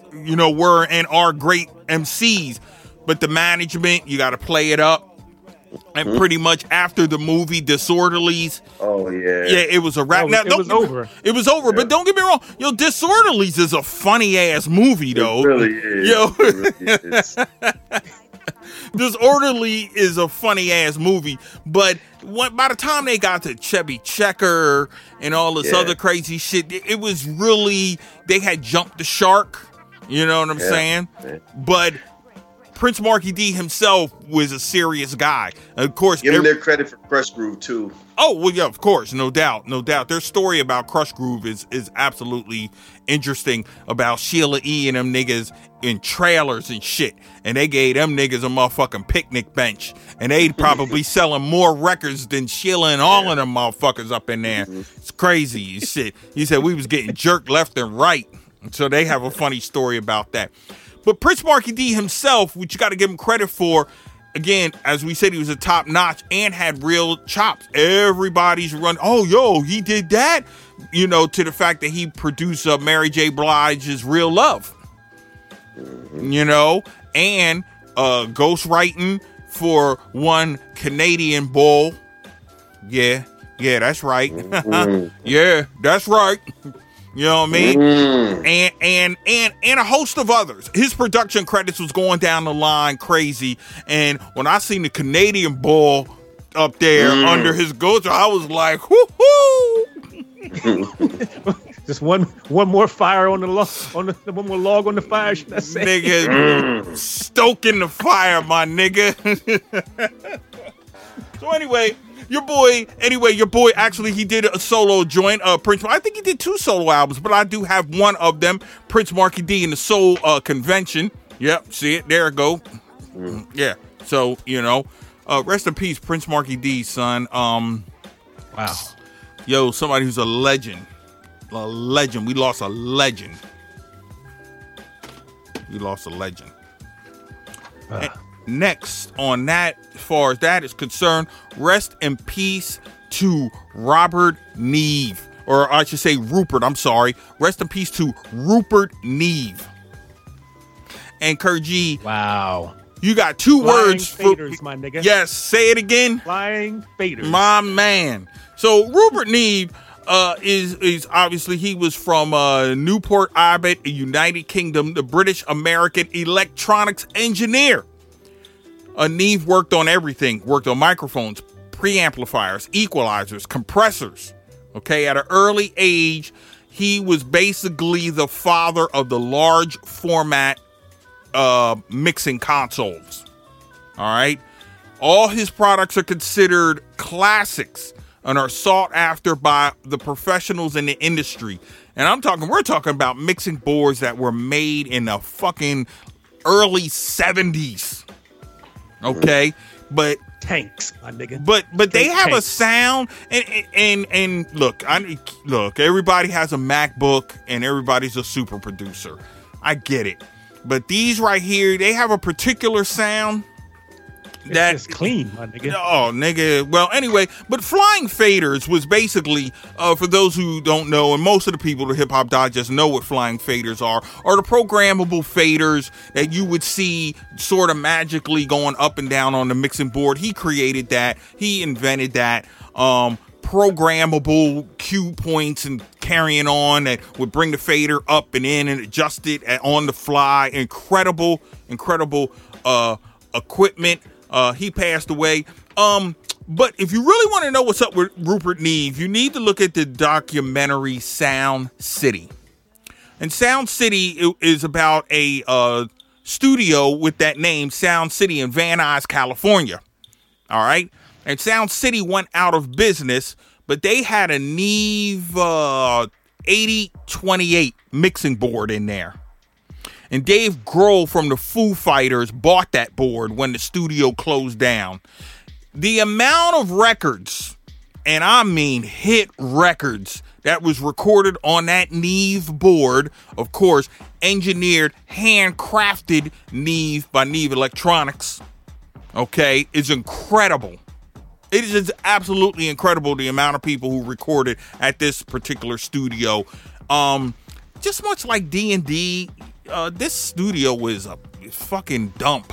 S3: great MCs, but the management, you got to play it up. And pretty much after the movie Disorderlies, it was a wrap.
S4: It was over.
S3: It was over, but don't get me wrong, yo, Disorderlies is a funny ass movie though.
S5: It really is.
S3: Yo,
S5: it really is.
S3: Disorderly is a funny ass movie, but by the time they got to Chevy Checker and all this other crazy shit, it was really, they had jumped the shark. You know what I'm saying? Yeah. But Prince Markie D himself was a serious guy. Of course,
S5: give them their credit for Krush Groove too.
S3: Oh well, yeah, of course, no doubt. Their story about Krush Groove is absolutely interesting, about Sheila E. and them niggas in trailers and shit, and they gave them niggas a motherfucking picnic bench, and they probably selling more records than Sheila and all of them motherfuckers up in there. It's crazy shit. He said we was getting jerked left and right, so they have a funny story about that. But Prince Markie D himself, which you got to give him credit for, again, as we said, he was a top notch and had real chops. Everybody's run, oh, yo, he did that, you know, to the fact that he produced Mary J. Blige's Real Love, you know, and ghostwriting for one Canadian Bull. Yeah, that's right. Yeah, that's right. You know what I mean? And a host of others. His production credits was going down the line crazy. And when I seen the Canadian Bull up there under his ghost, I was like, whoo-hoo!
S4: Just one more fire on the log, one more log on the fire, should I say?
S3: Nigga, stoking the fire, my nigga. So anyway, your boy, actually, he did a solo joint, Prince. I think he did 2 solo albums, but I do have one of them, Prince Marky D in the Soul Convention. Yep, see it? There it go. Yeah, so, rest in peace, Prince Marky D, son. Wow. Yo, somebody who's a legend. A legend. We lost a legend. Next on that, as far as that is concerned, rest in peace to Robert Neve. Or I should say Rupert, I'm sorry. Rest in peace to Rupert Neve. And Kurt G.
S4: Wow.
S3: You got 2 words
S4: faders, my nigga.
S3: Yes, say it again.
S4: Flying faders.
S3: My man. So Rupert Neve is obviously, he was from Newport Abbott, United Kingdom, the British American electronics engineer. Neve worked on everything. Worked on microphones, preamplifiers, equalizers, compressors. Okay, at an early age, he was basically the father of the large format mixing consoles. All right. All his products are considered classics and are sought after by the professionals in the industry. And we're talking about mixing boards that were made in the fucking early 70s. Okay. But
S4: tanks, my nigga.
S3: But they have a sound, and look, everybody has a MacBook and everybody's a super producer. I get it. But these right here, they have a particular sound
S4: that's clean, my nigga.
S3: Oh, nigga. Well, anyway, but Flying Faders was basically, for those who don't know, and most of the people at Hip Hop Digest know what Flying Faders are the programmable faders that you would see sort of magically going up and down on the mixing board. He created that. He invented that. Programmable cue points and carrying on that would bring the fader up and in and adjust it on the fly. Incredible equipment. He passed away. But if you really want to know what's up with Rupert Neve, you need to look at the documentary Sound City. And Sound City is about a studio with that name, Sound City, in Van Nuys, California. All right. And Sound City went out of business, but they had a Neve 8028 mixing board in there. And Dave Grohl from the Foo Fighters bought that board when the studio closed down. The amount of records, and I mean hit records, that was recorded on that Neve board, of course, engineered, handcrafted Neve by Neve Electronics, okay, is incredible. It is absolutely incredible the amount of people who recorded at this particular studio. Just much like D&D, this studio was a fucking dump.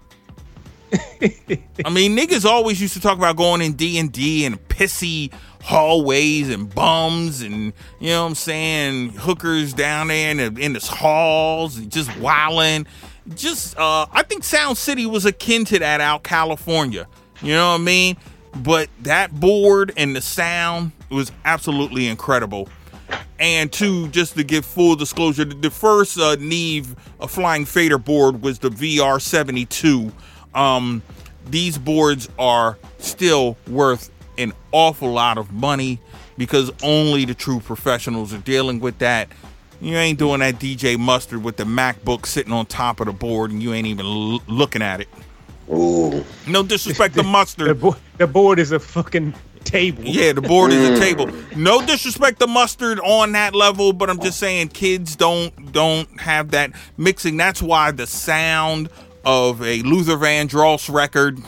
S3: I mean, niggas always used to talk about going in D&D and pissy hallways and bums and, you know what I'm saying, hookers down there in the halls and just wilding. I think Sound City was akin to that out California. You know what I mean? But that board and the sound was absolutely incredible. And just to give full disclosure, the first Neve Flying Fader board was the VR72. These boards are still worth an awful lot of money because only the true professionals are dealing with that. You ain't doing that DJ Mustard with the MacBook sitting on top of the board and you ain't even looking at it.
S5: Ooh.
S3: No disrespect to Mustard.
S4: The board is a fucking table.
S3: Yeah, the board is a table. No disrespect to Mustard on that level, but I'm just saying kids don't have that mixing. That's why the sound of a Luther Vandross record,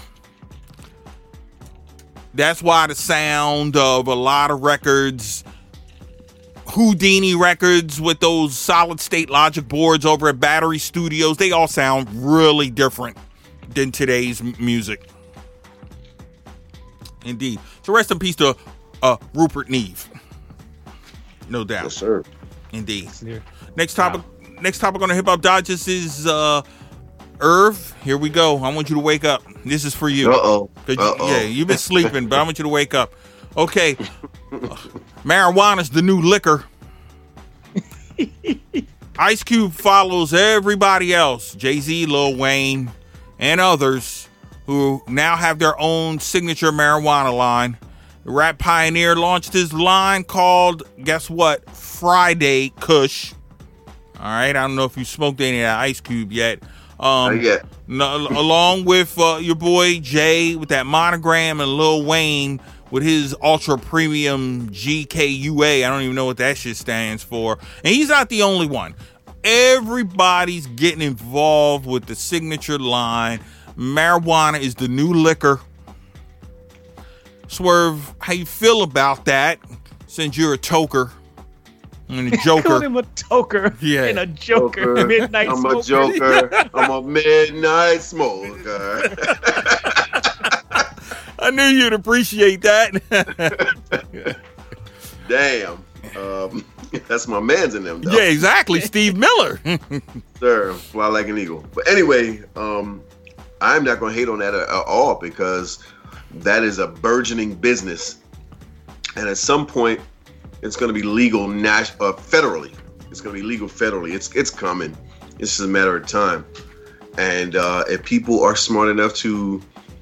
S3: that's why the sound of a lot of records, Houdini records with those solid state Logic boards over at Battery Studios, they all sound really different than today's music. Indeed. So rest in peace to Rupert Neve. No doubt.
S5: Yes, sir.
S3: Indeed.
S4: Yeah.
S3: Next topic on the Hip Hop Digest is Irv. Here we go. I want you to wake up. This is for you. Yeah, you've been sleeping, but I want you to wake up. Okay. Marijuana's the new liquor. Ice Cube follows everybody else, Jay-Z, Lil Wayne, and others who now have their own signature marijuana line. The rap pioneer launched his line called, guess what? Friday Kush. All right, I don't know if you smoked any of that Ice Cube yet.
S5: Yeah.
S3: Along with your boy Jay with that monogram and Lil Wayne with his ultra premium GKUA. I don't even know what that shit stands for. And he's not the only one. Everybody's getting involved with the signature line. Marijuana is the new liquor. Swerve, how you feel about that? Since you're a toker and a joker.
S4: Call him a toker and a joker. Midnight
S5: I'm
S4: smoker.
S5: a joker. I'm a midnight smoker.
S3: I knew you'd appreciate that.
S5: Damn. That's my man's in them, though.
S3: Yeah, exactly. Steve Miller.
S5: Sir, fly like an eagle. But anyway, I'm not going to hate on that at all because that is a burgeoning business. And at some point, it's going to be legal federally. It's going to be legal federally. It's coming. It's just a matter of time. And if people are smart enough to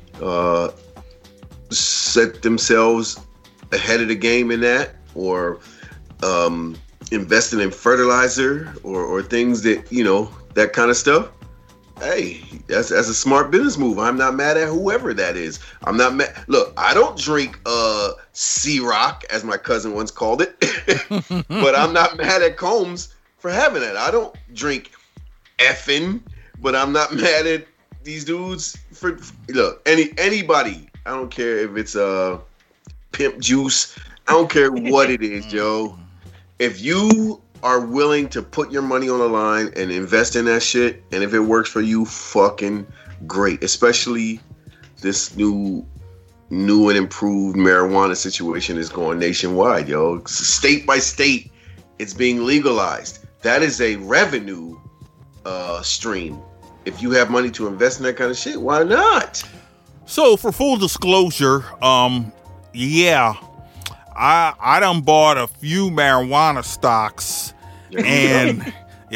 S5: set themselves ahead of the game in that, or investing in fertilizer or things that, that kind of stuff, hey, that's a smart business move. I'm not mad at whoever that is. I'm not mad. Look, I don't drink C-Rock, as my cousin once called it, but I'm not mad at Combs for having it. I don't drink effing, but I'm not mad at these dudes for look, anybody. I don't care if it's pimp juice. I don't care what it is, Joe. If you are willing to put your money on the line and invest in that shit, and if it works for you, fucking great. Especially this new and improved marijuana situation is going nationwide, yo. State by state, it's being legalized. That is a revenue stream. If you have money to invest in that kind of shit, why not?
S3: So, for full disclosure, yeah, I done bought a few marijuana stocks, and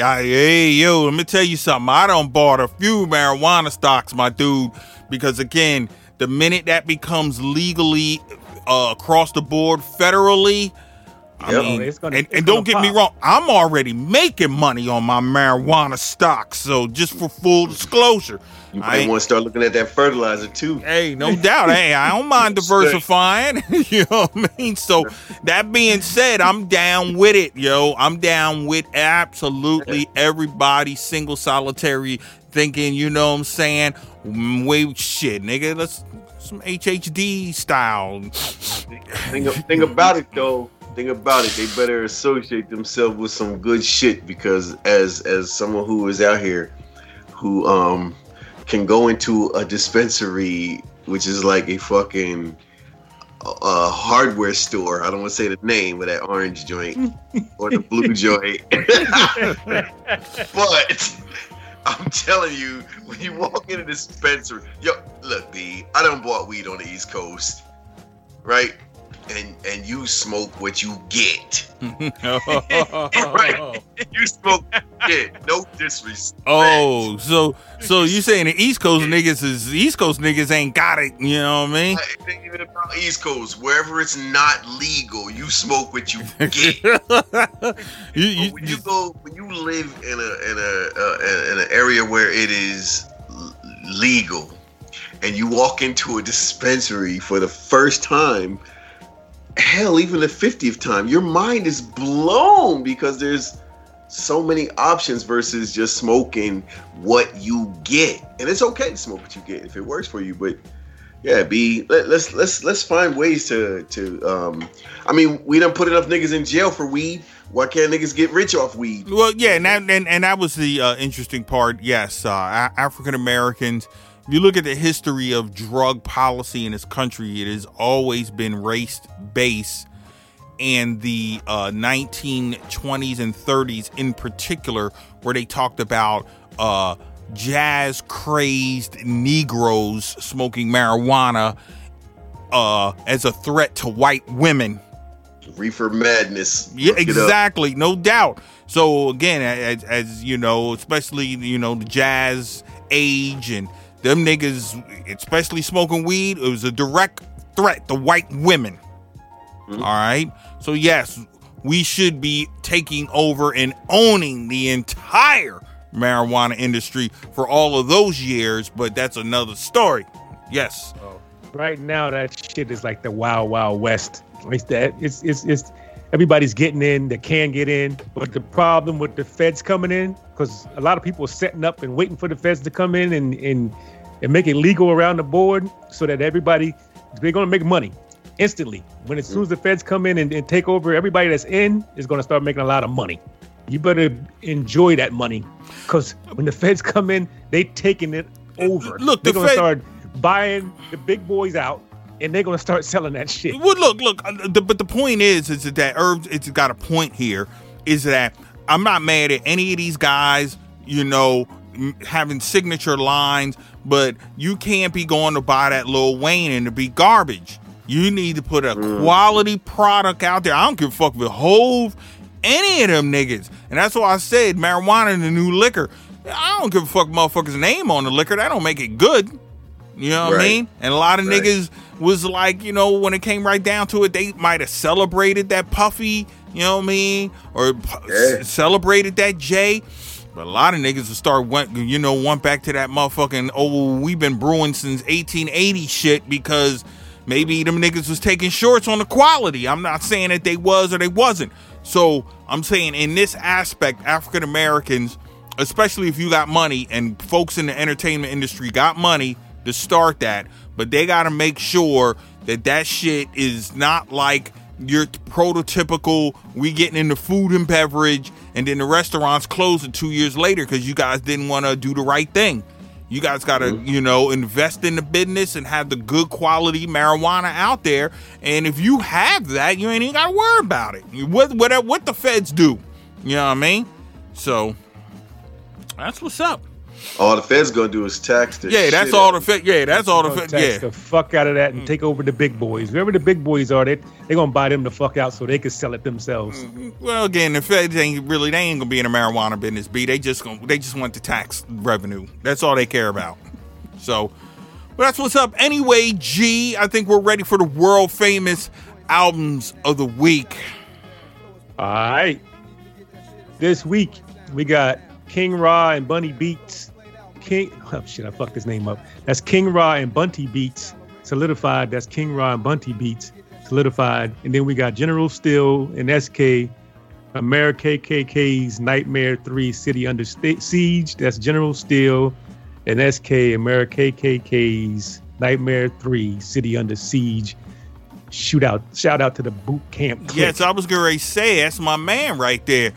S3: let me tell you something. I done bought a few marijuana stocks, my dude, because again, the minute that becomes legally across the board federally, I mean, and don't get me wrong, I'm already making money on my marijuana stocks. So just for full disclosure,
S5: you might want to start looking at that fertilizer too.
S3: Hey, no doubt. Hey, I don't mind diversifying. You know what I mean? So that being said, I'm down with it, yo. I'm down with absolutely everybody, single solitary thinking, you know what I'm saying? Wait, shit, nigga, let's some HHD style.
S5: Think about it though. Think about it. They better associate themselves with some good shit, because as someone who is out here who can go into a dispensary, which is like a fucking hardware store. I don't want to say the name of that orange joint or the blue joint. But I'm telling you, when you walk in a dispensary, yo, look, B, I done bought weed on the East Coast, right? And you smoke what you get. Right? You smoke what you get. No disrespect.
S3: Oh, so you saying the East Coast niggas ain't got it, you know what I mean?
S5: It ain't even about East Coast. Wherever it's not legal, you smoke what you get. When you live in an area where it is legal, and you walk into a dispensary for the first time, hell, even the 50th time, your mind is blown because there's so many options versus just smoking what you get. And it's okay to smoke what you get if it works for you, but yeah, let's find ways to I mean, we done put enough niggas in jail for weed. Why can't niggas get rich off weed?
S3: Well, yeah, and that was the interesting part. Yes, African Americans. If you look at the history of drug policy in this country, it has always been race-based, and the 1920s and 30s in particular, where they talked about jazz-crazed Negroes smoking marijuana as a threat to white women.
S5: Reefer madness.
S3: Yeah, exactly, no doubt. So again, as you know, especially, you know, the jazz age and them niggas, especially smoking weed, it was a direct threat to white women. All right? So yes, we should be taking over and owning the entire marijuana industry for all of those years, but that's another story. Yes.
S4: Right now, that shit is like the wild, wild west. It's everybody's getting in that can get in, but the problem with the feds coming in, because a lot of people are setting up and waiting for the feds to come in and make it legal around the board, so that they're gonna make money instantly. As soon as the feds come in and take over, everybody that's in is gonna start making a lot of money. You better enjoy that money, because when the feds come in, they taking it over.
S3: Look,
S4: they're gonna start buying the big boys out, and they're gonna start selling that shit.
S3: Well, look. But the point is that Herbs, it's got a point here. Is that I'm not mad at any of these guys, having signature lines, but you can't be going to buy that Lil Wayne and to be garbage. You need to put a quality product out there. I don't give a fuck with Hove, any of them niggas. And that's why I said marijuana and the new liquor. I don't give a fuck motherfucker's name on the liquor. That don't make it good. You know what I mean? And a lot of niggas was like, when it came right down to it, they might have celebrated that Puffy, you know what I mean? Or celebrated that J. But a lot of niggas will start went back to that motherfucking, we've been brewing since 1880 shit, because maybe them niggas was taking shorts on the quality. I'm not saying that they was or they wasn't. So I'm saying in this aspect, African Americans, especially if you got money, and folks in the entertainment industry got money to start that, but they got to make sure that shit is not like your prototypical, we getting into food and beverage, and then the restaurants closing 2 years later because you guys didn't want to do the right thing. You guys got to, invest in the business and have the good quality marijuana out there. And if you have that, you ain't even got to worry about it. What the feds do. You know what I mean? So that's what's up.
S5: All the feds gonna do is tax this.
S3: Yeah, that's all the feds. Yeah, that's all the feds. Yeah,
S4: the fuck out of that and take over the big boys. Whoever the big boys are, they gonna buy them the fuck out so they can sell it themselves.
S3: Well, again, the feds ain't gonna be in the marijuana business. They just want the tax revenue. That's all they care about. So, but that's what's up. Anyway, G, I think we're ready for the world famous albums of the week.
S4: All right, this week we got King Ra and Bunty Beats. I fucked his name up. That's King Ra and Bunty Beats, Solidified. That's King Ra and Bunty Beats, Solidified. And then we got General Steel and SK, America KKK's Nightmare 3, City Under Siege. That's General Steel and SK, America KKK's Nightmare 3, City Under Siege. Shout out to the boot camp clique.
S3: Yes, I was going to say, that's my man right there.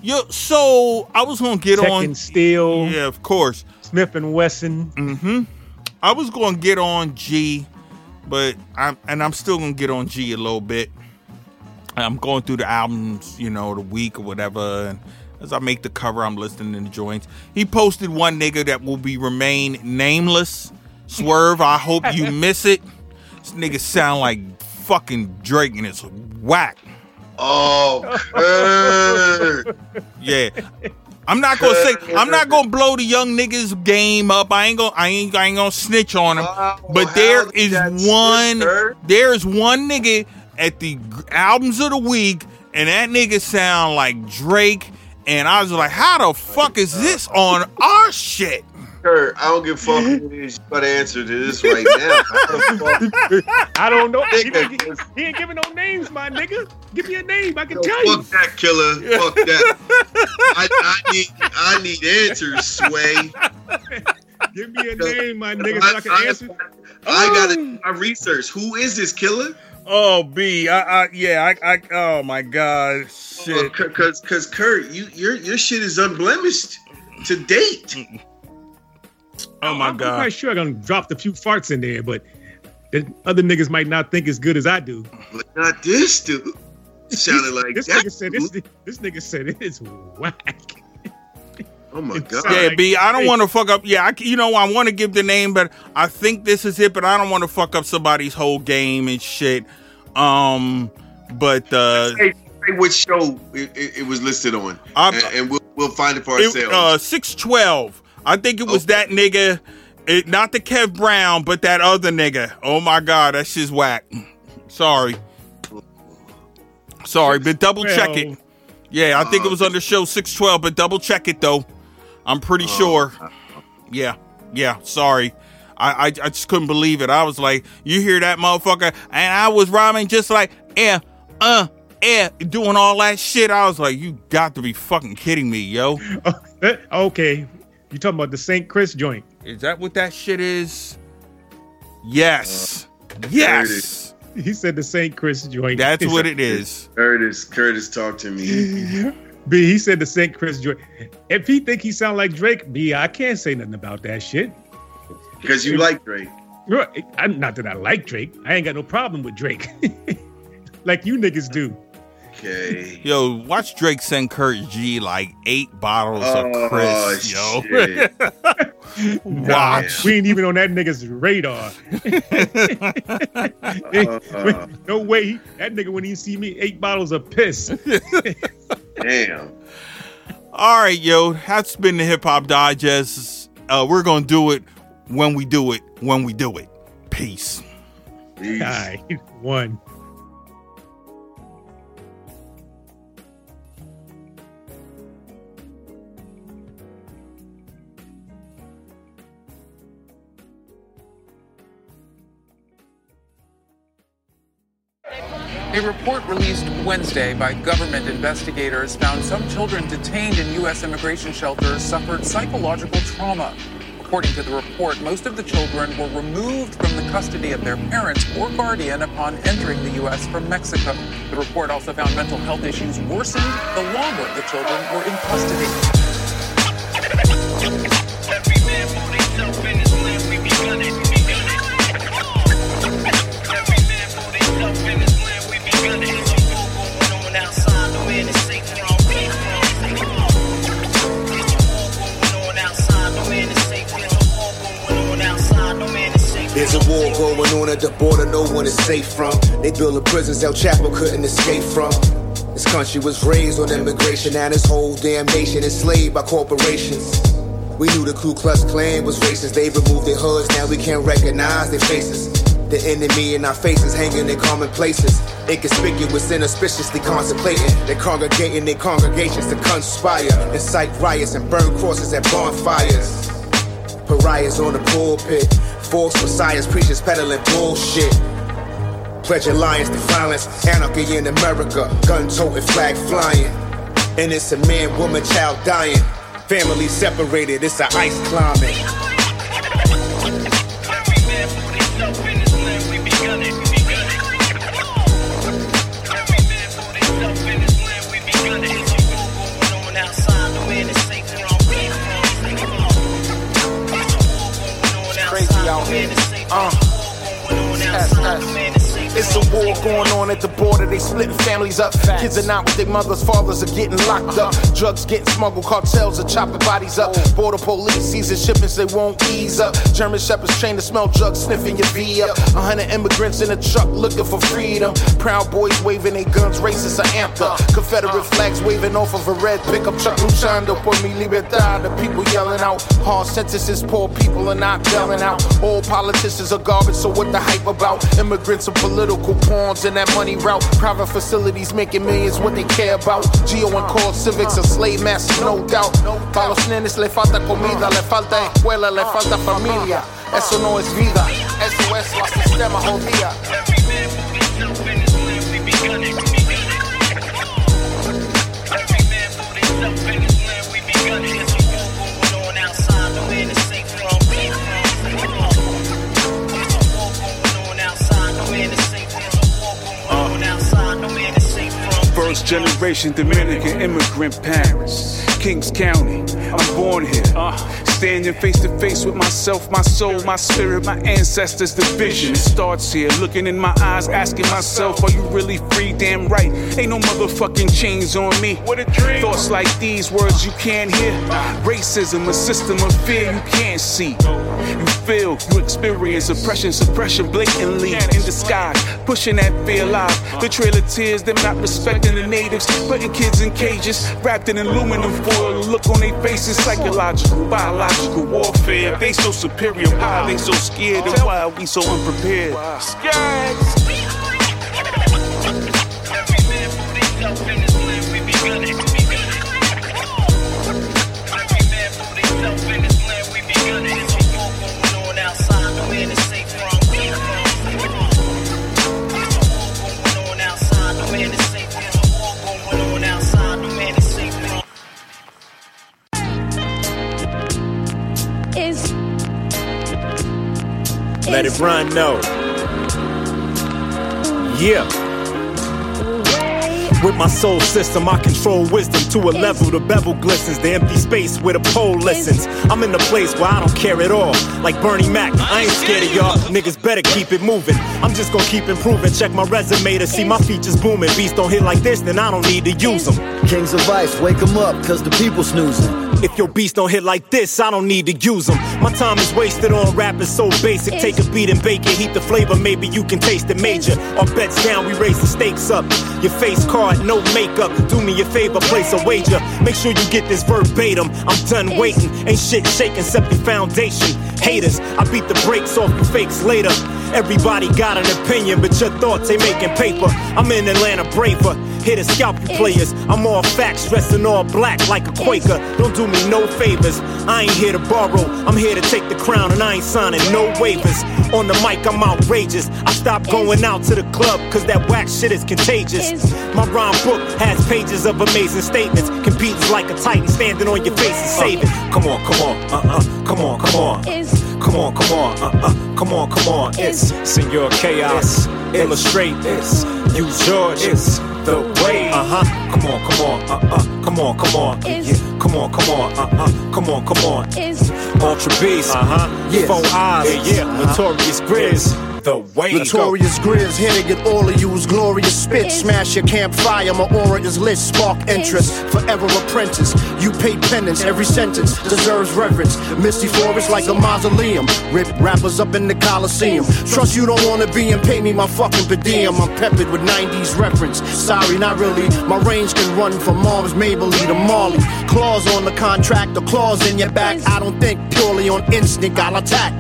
S3: So I was going to get
S4: Tekken
S3: on
S4: Steel.
S3: Yeah, of course.
S4: Smith and Wesson.
S3: Mm-hmm. I was going to get on G, but I'm still going to get on G a little bit. I'm going through the albums, the week or whatever, and as I make the cover, I'm listening to the joints. He posted one nigga that will remain nameless. Swerve, I hope you miss it. This nigga sound like fucking Drake, and it's whack.
S5: Oh, Kurt.
S3: Yeah. I'm not gonna blow the young niggas game up. I ain't gonna snitch on him. But there's one nigga at the albums of the week, and that nigga sound like Drake. And I was like, how the fuck is this on our shit?
S5: Kurt, I don't give a fuck who it is. You gotta answer to this right now.
S4: I don't know. He ain't giving no names, my nigga. Give me a name. I can tell you.
S5: Fuck that, killer. Fuck that. I need answers, Sway.
S4: Give me a name, my nigga, so I can answer.
S5: I gotta research. Who is this killer?
S3: Oh, B. Oh my God. Shit.
S5: Cause Kurt, your shit is unblemished to date.
S3: Oh my God.
S4: I'm quite sure I'm gonna drop a few farts in there, but the other niggas might not think as good as I do.
S5: But not this dude. Sounded like
S4: this
S5: that.
S4: This nigga said it's whack.
S5: Oh my God.
S3: Yeah, B, I don't want to fuck up. Yeah, I want to give the name, but I think this is it, but I don't want to fuck up somebody's whole game and shit. Say
S5: which show it was listed on, and we'll find it for ourselves.
S3: 612. I think it was that nigga, Not the Kev Brown, but that other nigga. Oh my God, that shit's whack. Sorry, but double check it. Yeah, I think it was under show 612, but double check it though. I'm pretty sure. Yeah, sorry. I just couldn't believe it. I was like, you hear that motherfucker? And I was rhyming just like, doing all that shit. I was like, you got to be fucking kidding me, yo.
S4: Okay. You talking about the St. Chris joint?
S3: Is that what that shit is? Yes. Yes.
S4: He said the St. Chris joint.
S3: That's what it is.
S5: Curtis, talk to me.
S4: B, he said the St. Chris joint. If he think he sound like Drake, B, I can't say nothing about that shit.
S5: Because you like Drake.
S4: Not that I like Drake. I ain't got no problem with Drake. Like you niggas do.
S5: Okay.
S3: Yo, watch Drake send Kurt G like 8 bottles of Chris, yo. Watch.
S4: We ain't even on that nigga's radar. No way. That nigga wouldn't even see me 8 bottles of piss.
S5: Damn.
S3: All right, yo. That's been the Hip Hop Digest. We're going to do it when we do it. Peace.
S4: All right. 1.
S6: A report released Wednesday by government investigators found some children detained in U.S. immigration shelters suffered psychological trauma. According to the report, most of the children were removed from the custody of their parents or guardian upon entering the U.S. from Mexico. The report also found mental health issues worsened the longer the children were in custody. Every man for himself in his land, we begun it. Every man for himself in his land. There's a war going on outside, no man is safe from. There's a war going on outside, no man is safe. There's a war going on outside, no man is safe.
S7: There's a war going on at the border, no one is safe from. They built a prisons El Chapo couldn't escape from. This country was raised on immigration, and this whole damn nation enslaved by corporations. We knew the Ku Klux Klan was racist. They removed their hoods, now we can't recognize their faces. The enemy in our faces, hanging in common places. Inconspicuous and auspiciously contemplating. They're congregating their congregations to conspire, incite riots and burn crosses at bonfires. Pariahs on the pulpit, false messiahs, preachers peddling bullshit. Pledge alliance to violence, anarchy in America, gun-toting, flag flying. Innocent man, woman, child dying. Family separated, it's an ice climbing.
S8: Crazy out here. It's a war going on at the border. They splitting families up. Kids are not with their mothers. Fathers are getting locked up. Drugs getting smuggled. Cartels are chopping bodies up. Border police seizing shipments. They won't ease up. German shepherds trained to smell drugs, sniffing your V up. 100 immigrants in a truck looking for freedom. Proud boys waving their guns. Racists are amped up. Confederate flags waving off of a red pickup truck. Luchando por mi libertad. The people yelling out. Hard sentences. Poor people are not bailing out. All politicians are garbage. So what the hype about? Immigrants are political pawns in that money route. Private facilities making millions, what they care about. Geo and core civics are slave masters, no doubt. Pa' los nenes le falta comida, le falta escuela, le falta familia. Eso no es vida, eso es la sistema jodida. Every man for himself in his land, we begun it. Every man for himself in his land, we begun it. There's a war going on outside, no man is safe from. There's a war going on outside, no man is safe.
S9: First generation Dominican immigrant parents, Kings County, I'm born here. Standing face to face with myself, my soul, my spirit, my ancestors' division. It starts here, looking in my eyes, asking myself, are you really free? Damn right, ain't no motherfucking chains on me. What a dream. Thoughts like these, words you can't hear. Racism, a system of fear you can't see. You feel, you experience oppression, suppression blatantly in disguise, pushing that fear alive. The trail of tears, them not respecting the natives, putting kids in cages, wrapped in aluminum foil. Look on their faces, psychological, biological. psychological warfare. They so superior, why they so scared, and why are we so unprepared? Scared.
S10: Let it run, no. Yeah. With my soul system, I control wisdom to a level the bevel glistens, the empty space where the pole listens. I'm in the place where I don't care at all. Like Bernie Mac, I ain't scared of y'all. Niggas better keep it moving. I'm just gonna keep improving. Check my resume to see my features booming. Beats don't hit like this, then I don't need to use them.
S11: Kings of Ice, wake them up, cause the people snoozing.
S10: If your beats don't hit like this, I don't need to use them. My time is wasted on rappers so basic. Take a beat and bake it, heat the flavor, maybe you can taste it major. Our bets down, we raise the stakes up. Your face card, no makeup. Do me a favor, place a wager. Make sure you get this verbatim. I'm done waiting, ain't shit shaking except the foundation. Haters, I beat the brakes off you fakes later. Everybody got an opinion, but your thoughts ain't making paper. I'm in Atlanta braver, here to scalp you players. I'm all facts, dressed in all black like a Quaker. Don't do me no favors, I ain't here to borrow. I'm here to take the crown and I ain't signing no waivers. On the mic, I'm outrageous. I stopped going out to the club, cause that whack shit is contagious. My rhyme book has pages of amazing statements. Competing like a titan, standing on your face and saving. Come on, come on, come on, come on. Come on, come on, come on, come on. It's Senor Chaos. Illustrate this. Use George. It's the way. Come on, come on, come on, come on. Yeah. Come on, come on, come on, come on. Ultra Beast. Yes. 4 eyes. Yeah. Notorious Grizz. The way.
S12: Notorious Grizz, here to get all of you's glorious spit. Smash your campfire, my aura is lit. Spark interest, forever apprentice. You pay penance, every sentence deserves reverence. Misty forest like a mausoleum. Rip rappers up in the Coliseum. Trust you don't wanna be and pay me my fucking per diem. I'm peppered with 90s reference. Sorry, not really. My range can run from Mars, Maybelline to Marley. Claws on the contract, the claws in your back. I don't think purely on instinct, I'll attack.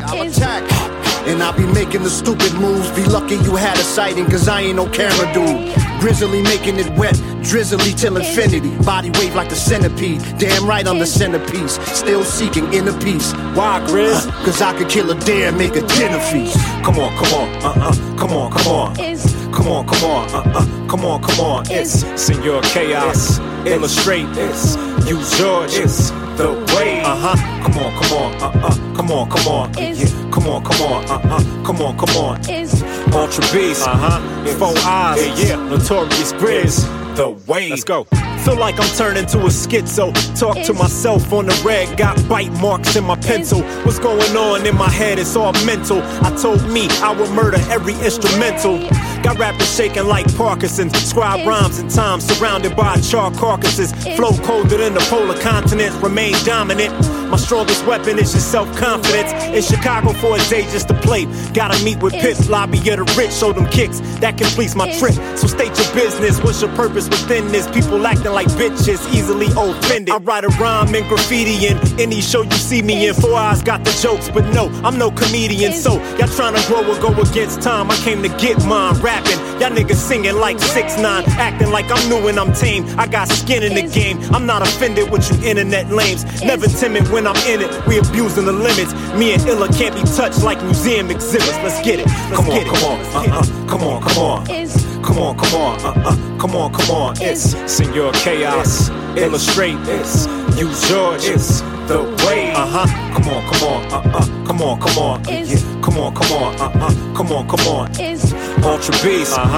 S12: And I'll be making the stupid moves. Be lucky you had a sighting, cause I ain't no camera dude. Grizzly making it wet, drizzly till infinity. Body wave like a centipede. Damn right I'm the centerpiece. Still seeking inner peace. Why, Grizz? Cause I could kill a deer, make a dinner feast.
S10: Come on, come on, come on, come on. Come on, come on, come on, come on. It's Senor Chaos. Illustrate this. Use George. It's the way. Come on, come on, come on, come on. Yeah. Come on, come on, come on, come on. Ultra Beast. 4 eyes. Yeah. Notorious Grizz. The way. Let's go. Feel like I'm turning to a schizo. Talk to myself on the reg, got bite marks in my pencil. What's going on in my head? It's all mental. I told me I would murder every instrumental. Got rappers shaking like Parkinson's. Scribe rhymes in time, surrounded by charred carcasses. Flow colder than the polar continents, remain dominant. My strongest weapon is your self-confidence. In Chicago for a day just to play. Gotta meet with Pip, lobby of the rich, show them kicks. That completes my trip. So state your business, what's your purpose within this? People acting like bitches, easily offended. I write a rhyme and graffiti in any show you see me in. 4 eyes got the jokes, but no, I'm no comedian. So y'all trying to grow or go against time. I came to get mine, rapping. Y'all niggas singing like 6ix9ine, acting like I'm new and I'm tame. I got skin in the game. I'm not offended with you internet lames. Never timid when I'm in it. We abusing the limits. Me and Illa can't be touched like museum exhibits. Let's get it. Come on, come on, come on, come on. Come on, come on, come on, come on. It's Senor Chaos. Illustrate this. Use George. It's the way. Come on, come on, come on, come on. Yeah. Come on, come on, come on, come on. Ultra Beast. 4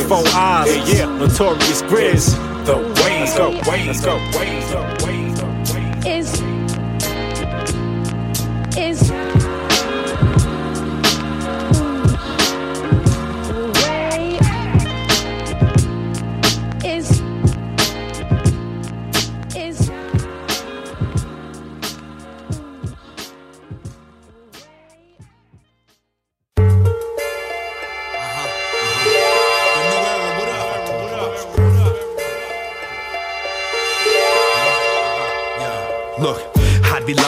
S10: eyes. Yeah. Notorious Grizz. The way. Let's go. Let's go.
S13: Look, I'd be lying if I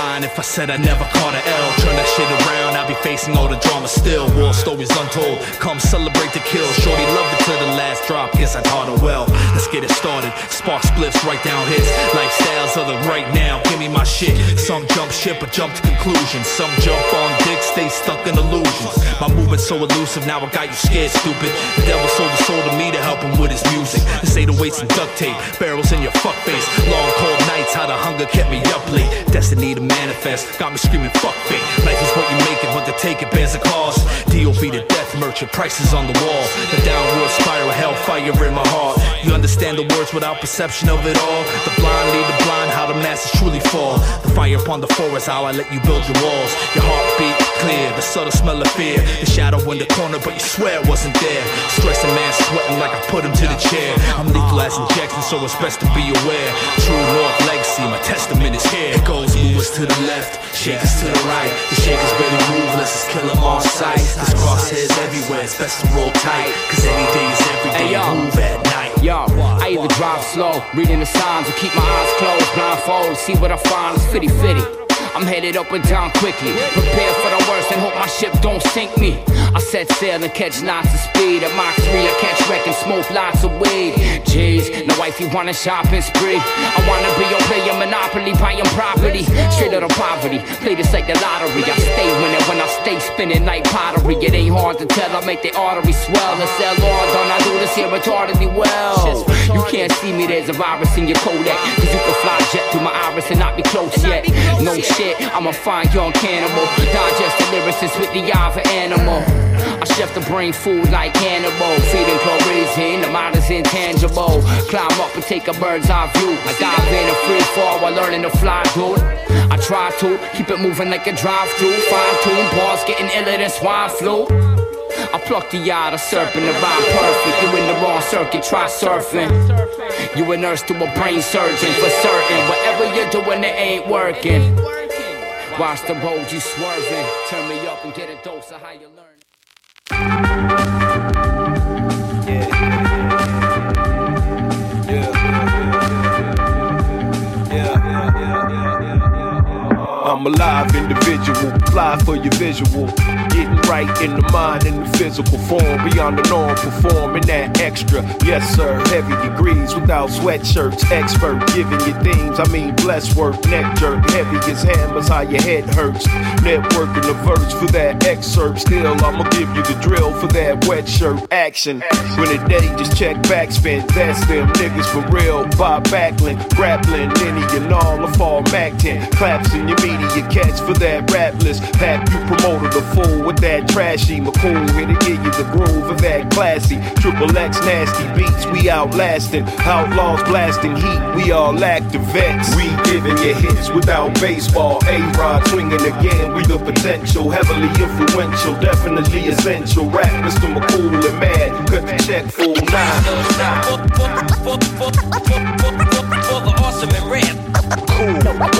S13: said I never caught an L. Turn that shit around, I'll be facing all the drama still. War stories untold, come celebrate the kill. Shorty loved it to the last drop, guess I taught her well. Let's get it started, spark spliffs, write down hits. Lifestyles of the right now, give me my shit. Some jump ship or jump to conclusions. Some jump on dick, stay stuck in illusions. My movement's so elusive, now I got you scared, stupid. The devil sold his soul to me to help him with his music. This ain't a waste of duct tape, barrels in your fuck face. Long cold nights, how the hunger kept me up late. Destiny to manifest, got me screaming fuck fate. Life is what you make it, but to take it bears a cost. D.O.B. the death merchant, prices on the wall. The downward spiral, hellfire in my heart. You understand the words without perception of it all. The blind lead the blind, how the masses truly fall. The fire upon the forest, how I let you build your walls. Your heartbeat clear, the subtle smell of fear. The shadow in the corner, but you swear it wasn't there. Stressing man sweating like I put him to the chair. I'm lethal as injection, so it's best to be aware. True North legacy, my testament is here. It goes movers to the left, shakers to the right. The shakers barely move, let's just kill them on sight. There's crosshairs everywhere, it's best to roll tight. Cause any day is every day, move at night.
S14: Yo, I either drive slow, reading the signs, or keep my eyes closed, blindfold, see what I find is fitty-fitty. I'm headed up and down quickly, prepare for the worst and hope my ship don't sink me. I set sail and catch lots of speed. At Mach 3 I catch wreck and smoke lots of weed. Jeez, no wifey wanna shopping spree. I wanna be your player, monopoly, buying property. Straight out of poverty, play this like the lottery. I stay winning when I stay spinning like pottery. It ain't hard to tell, I make the arteries swell. And sell on, don't I do this here retardedly well. You can't see me, there's a virus in your Kodak. Cause you can fly jet through my iris and not be close yet. No shit, I'm a fine young cannibal. Digest the lyricist with the eye of an animal. I chef the brain food like Hannibal. Feeding Chlorine, the mind is intangible. Climb up and take a bird's eye view. I dive in a free fall while learning to fly, dude. I try to keep it moving like a drive-thru. Fine-tune, pause, getting iller than swine flu. I pluck the eye, the serpent, the rhyme perfect. You in the wrong circuit, try surfing. You a nurse to a brain surgeon for certain. Whatever you're doing, it ain't working. Watch the road you swerving. Turn me up and get a dose of how you learn.
S15: I'm a live individual, fly for your visual. Getting right in the mind and the physical form. Beyond the norm, performing that extra. Yes sir, heavy degrees without sweatshirts. Expert, giving you themes, I mean blessed work. Neck jerk, heavy as hammers, how your head hurts. Networking the verse for that excerpt. Still, I'ma give you the drill for that wet shirt action. When the day just check backspin, that's them niggas for real. Bob Backlund, grappling, any and all, a fall Mac 10. Claps in your media catch for that rap list. Pack you promoted the fool with that trashy McCool. Here to give you the groove of that classy. Triple X nasty beats, we outlasting. Outlaws blasting heat, we all active vets. We giving you hits without baseball. A-Rod swinging again, we the potential. Heavily influential, definitely essential. Rap Mr. McCool and mad, cut the check full 9.
S16: For the awesome and rap.
S15: Cool.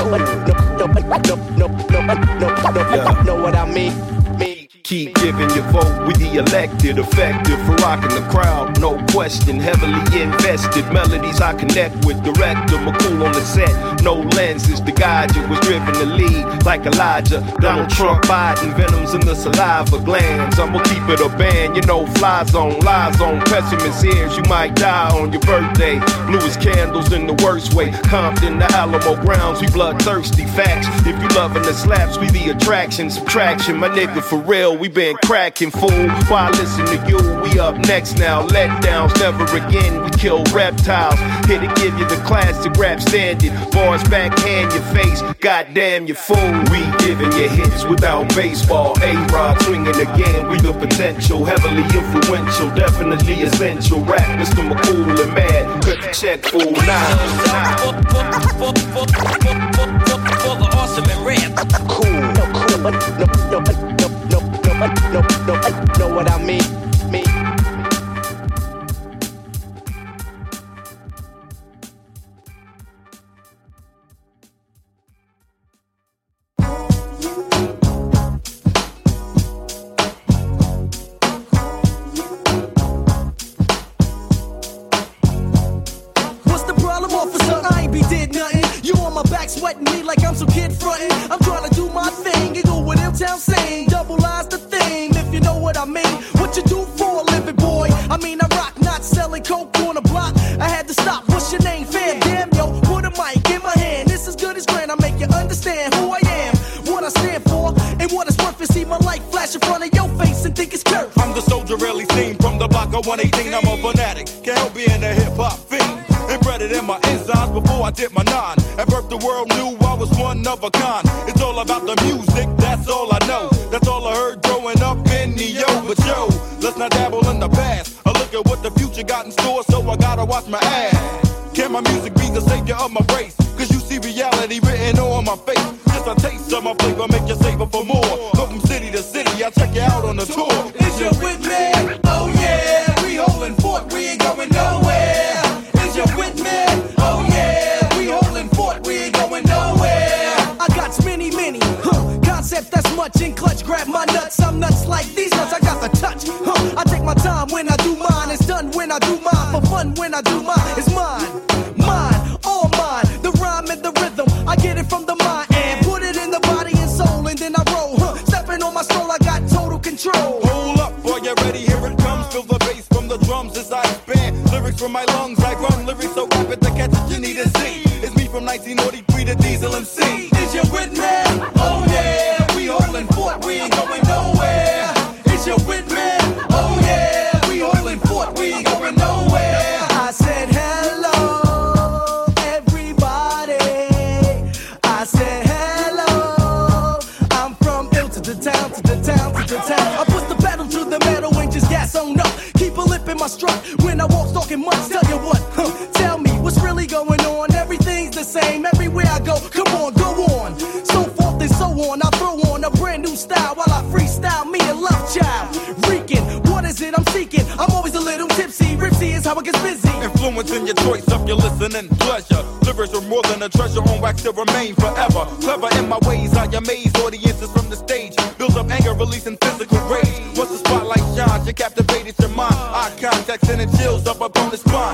S16: Know what I mean?
S15: Keep giving your vote with the elected, effective for rocking the crowd, no question. Heavily invested melodies I connect with. Director McCool on the set, no lenses. The guide you was driven to lead like Elijah. Donald Trump, Biden, venoms in the saliva glands. I'ma keep it a band, you know, fly zone, lies on pessimist ears. You might die on your birthday. Bluest candles in the worst way. Compton, the Alamo grounds, we bloodthirsty facts. If you loving the slaps, we the attraction, subtraction. My nigga, for real, we been cracking, fool. Why listen to you? We up next now. Letdowns, never again. We kill reptiles. Here to give you the classic rap standard. Bars backhand your face. Goddamn, you fool. We giving you hits without baseball. A-Rod swinging again. We the potential. Heavily influential. Definitely essential. Rap Mr. McCool and mad. Cut the check, fool.
S16: For the awesome and rap.
S15: Cool.
S16: Know what I mean?
S17: What's the problem, officer? I ain't be did nothing. You on my back sweating me like I'm some kid frontin'. I'm trying to do stand for. And what it's worth is see my life flash in front of your face and think it's curve.
S18: I'm the soldier rarely seen from the block of 118. I'm a fanatic, can't help being a hip-hop fiend. Embedded in my insides before I did my 9. At birth the world knew I was one of a kind. It's all about the music, that's all I know. That's all I heard growing up in the yo. But yo, let's not dabble in the past. I look at what the future got in store, so I gotta watch my ass. Can my music be the savior of my race? Cause you see reality written on my face. Just a taste of my flavor, make you savor for more. Go from city to city, I'll check you out on the tour.
S17: Is you with me? Oh yeah, we holding fort, we ain't going nowhere. Is you with me? Oh yeah, we holding fort, we ain't going nowhere. I got many, concepts that's much in clutch, grab my nuts. I'm nuts like these nuts, I got the touch. I take my time when I do mine, it's done when I do mine. For fun when I do mine, it's mine, all mine. The rhyme and the rhythm, I get it from the mind and put it in the body and soul, and then I roll. Stepping on my soul, I got total control.
S18: Hold up, boy, you ready? Here it comes. Feel the bass from the drums as I expand. Lyrics from my lungs, I run lyrics so rapid to catch it, you need to see. It's me from 1943 to Diesel MC.
S17: Is you with me? Oh yeah, we holding fort, we ain't going nowhere. Is you with me? Oh yeah, we holding fort, we ain't going nowhere. I said hello, everybody. I said hello. I'm from ill to the town, to the town, to the town. I put the pedal to the metal and just gas on up. Keep a lip in my strut when I walk talking much. Tell you what, tell me what's really going on. Everything's the same everywhere I go. Come on, go on. So forth and so on. I throw on a brand new style while I freestyle me a love child. Reeking, what is it I'm seeking? I'm always a little tipsy. Ripsy is how it gets busy.
S18: Influencing your choice of your listening pleasure. Lyrics are more than a treasure on wax to remain forever. Clever in my ways, I amaze audiences from the stage. Build up anger, releasing physical rage. Once the spotlight shines, you captivated your mind. Eye contact sending chills up on the spine.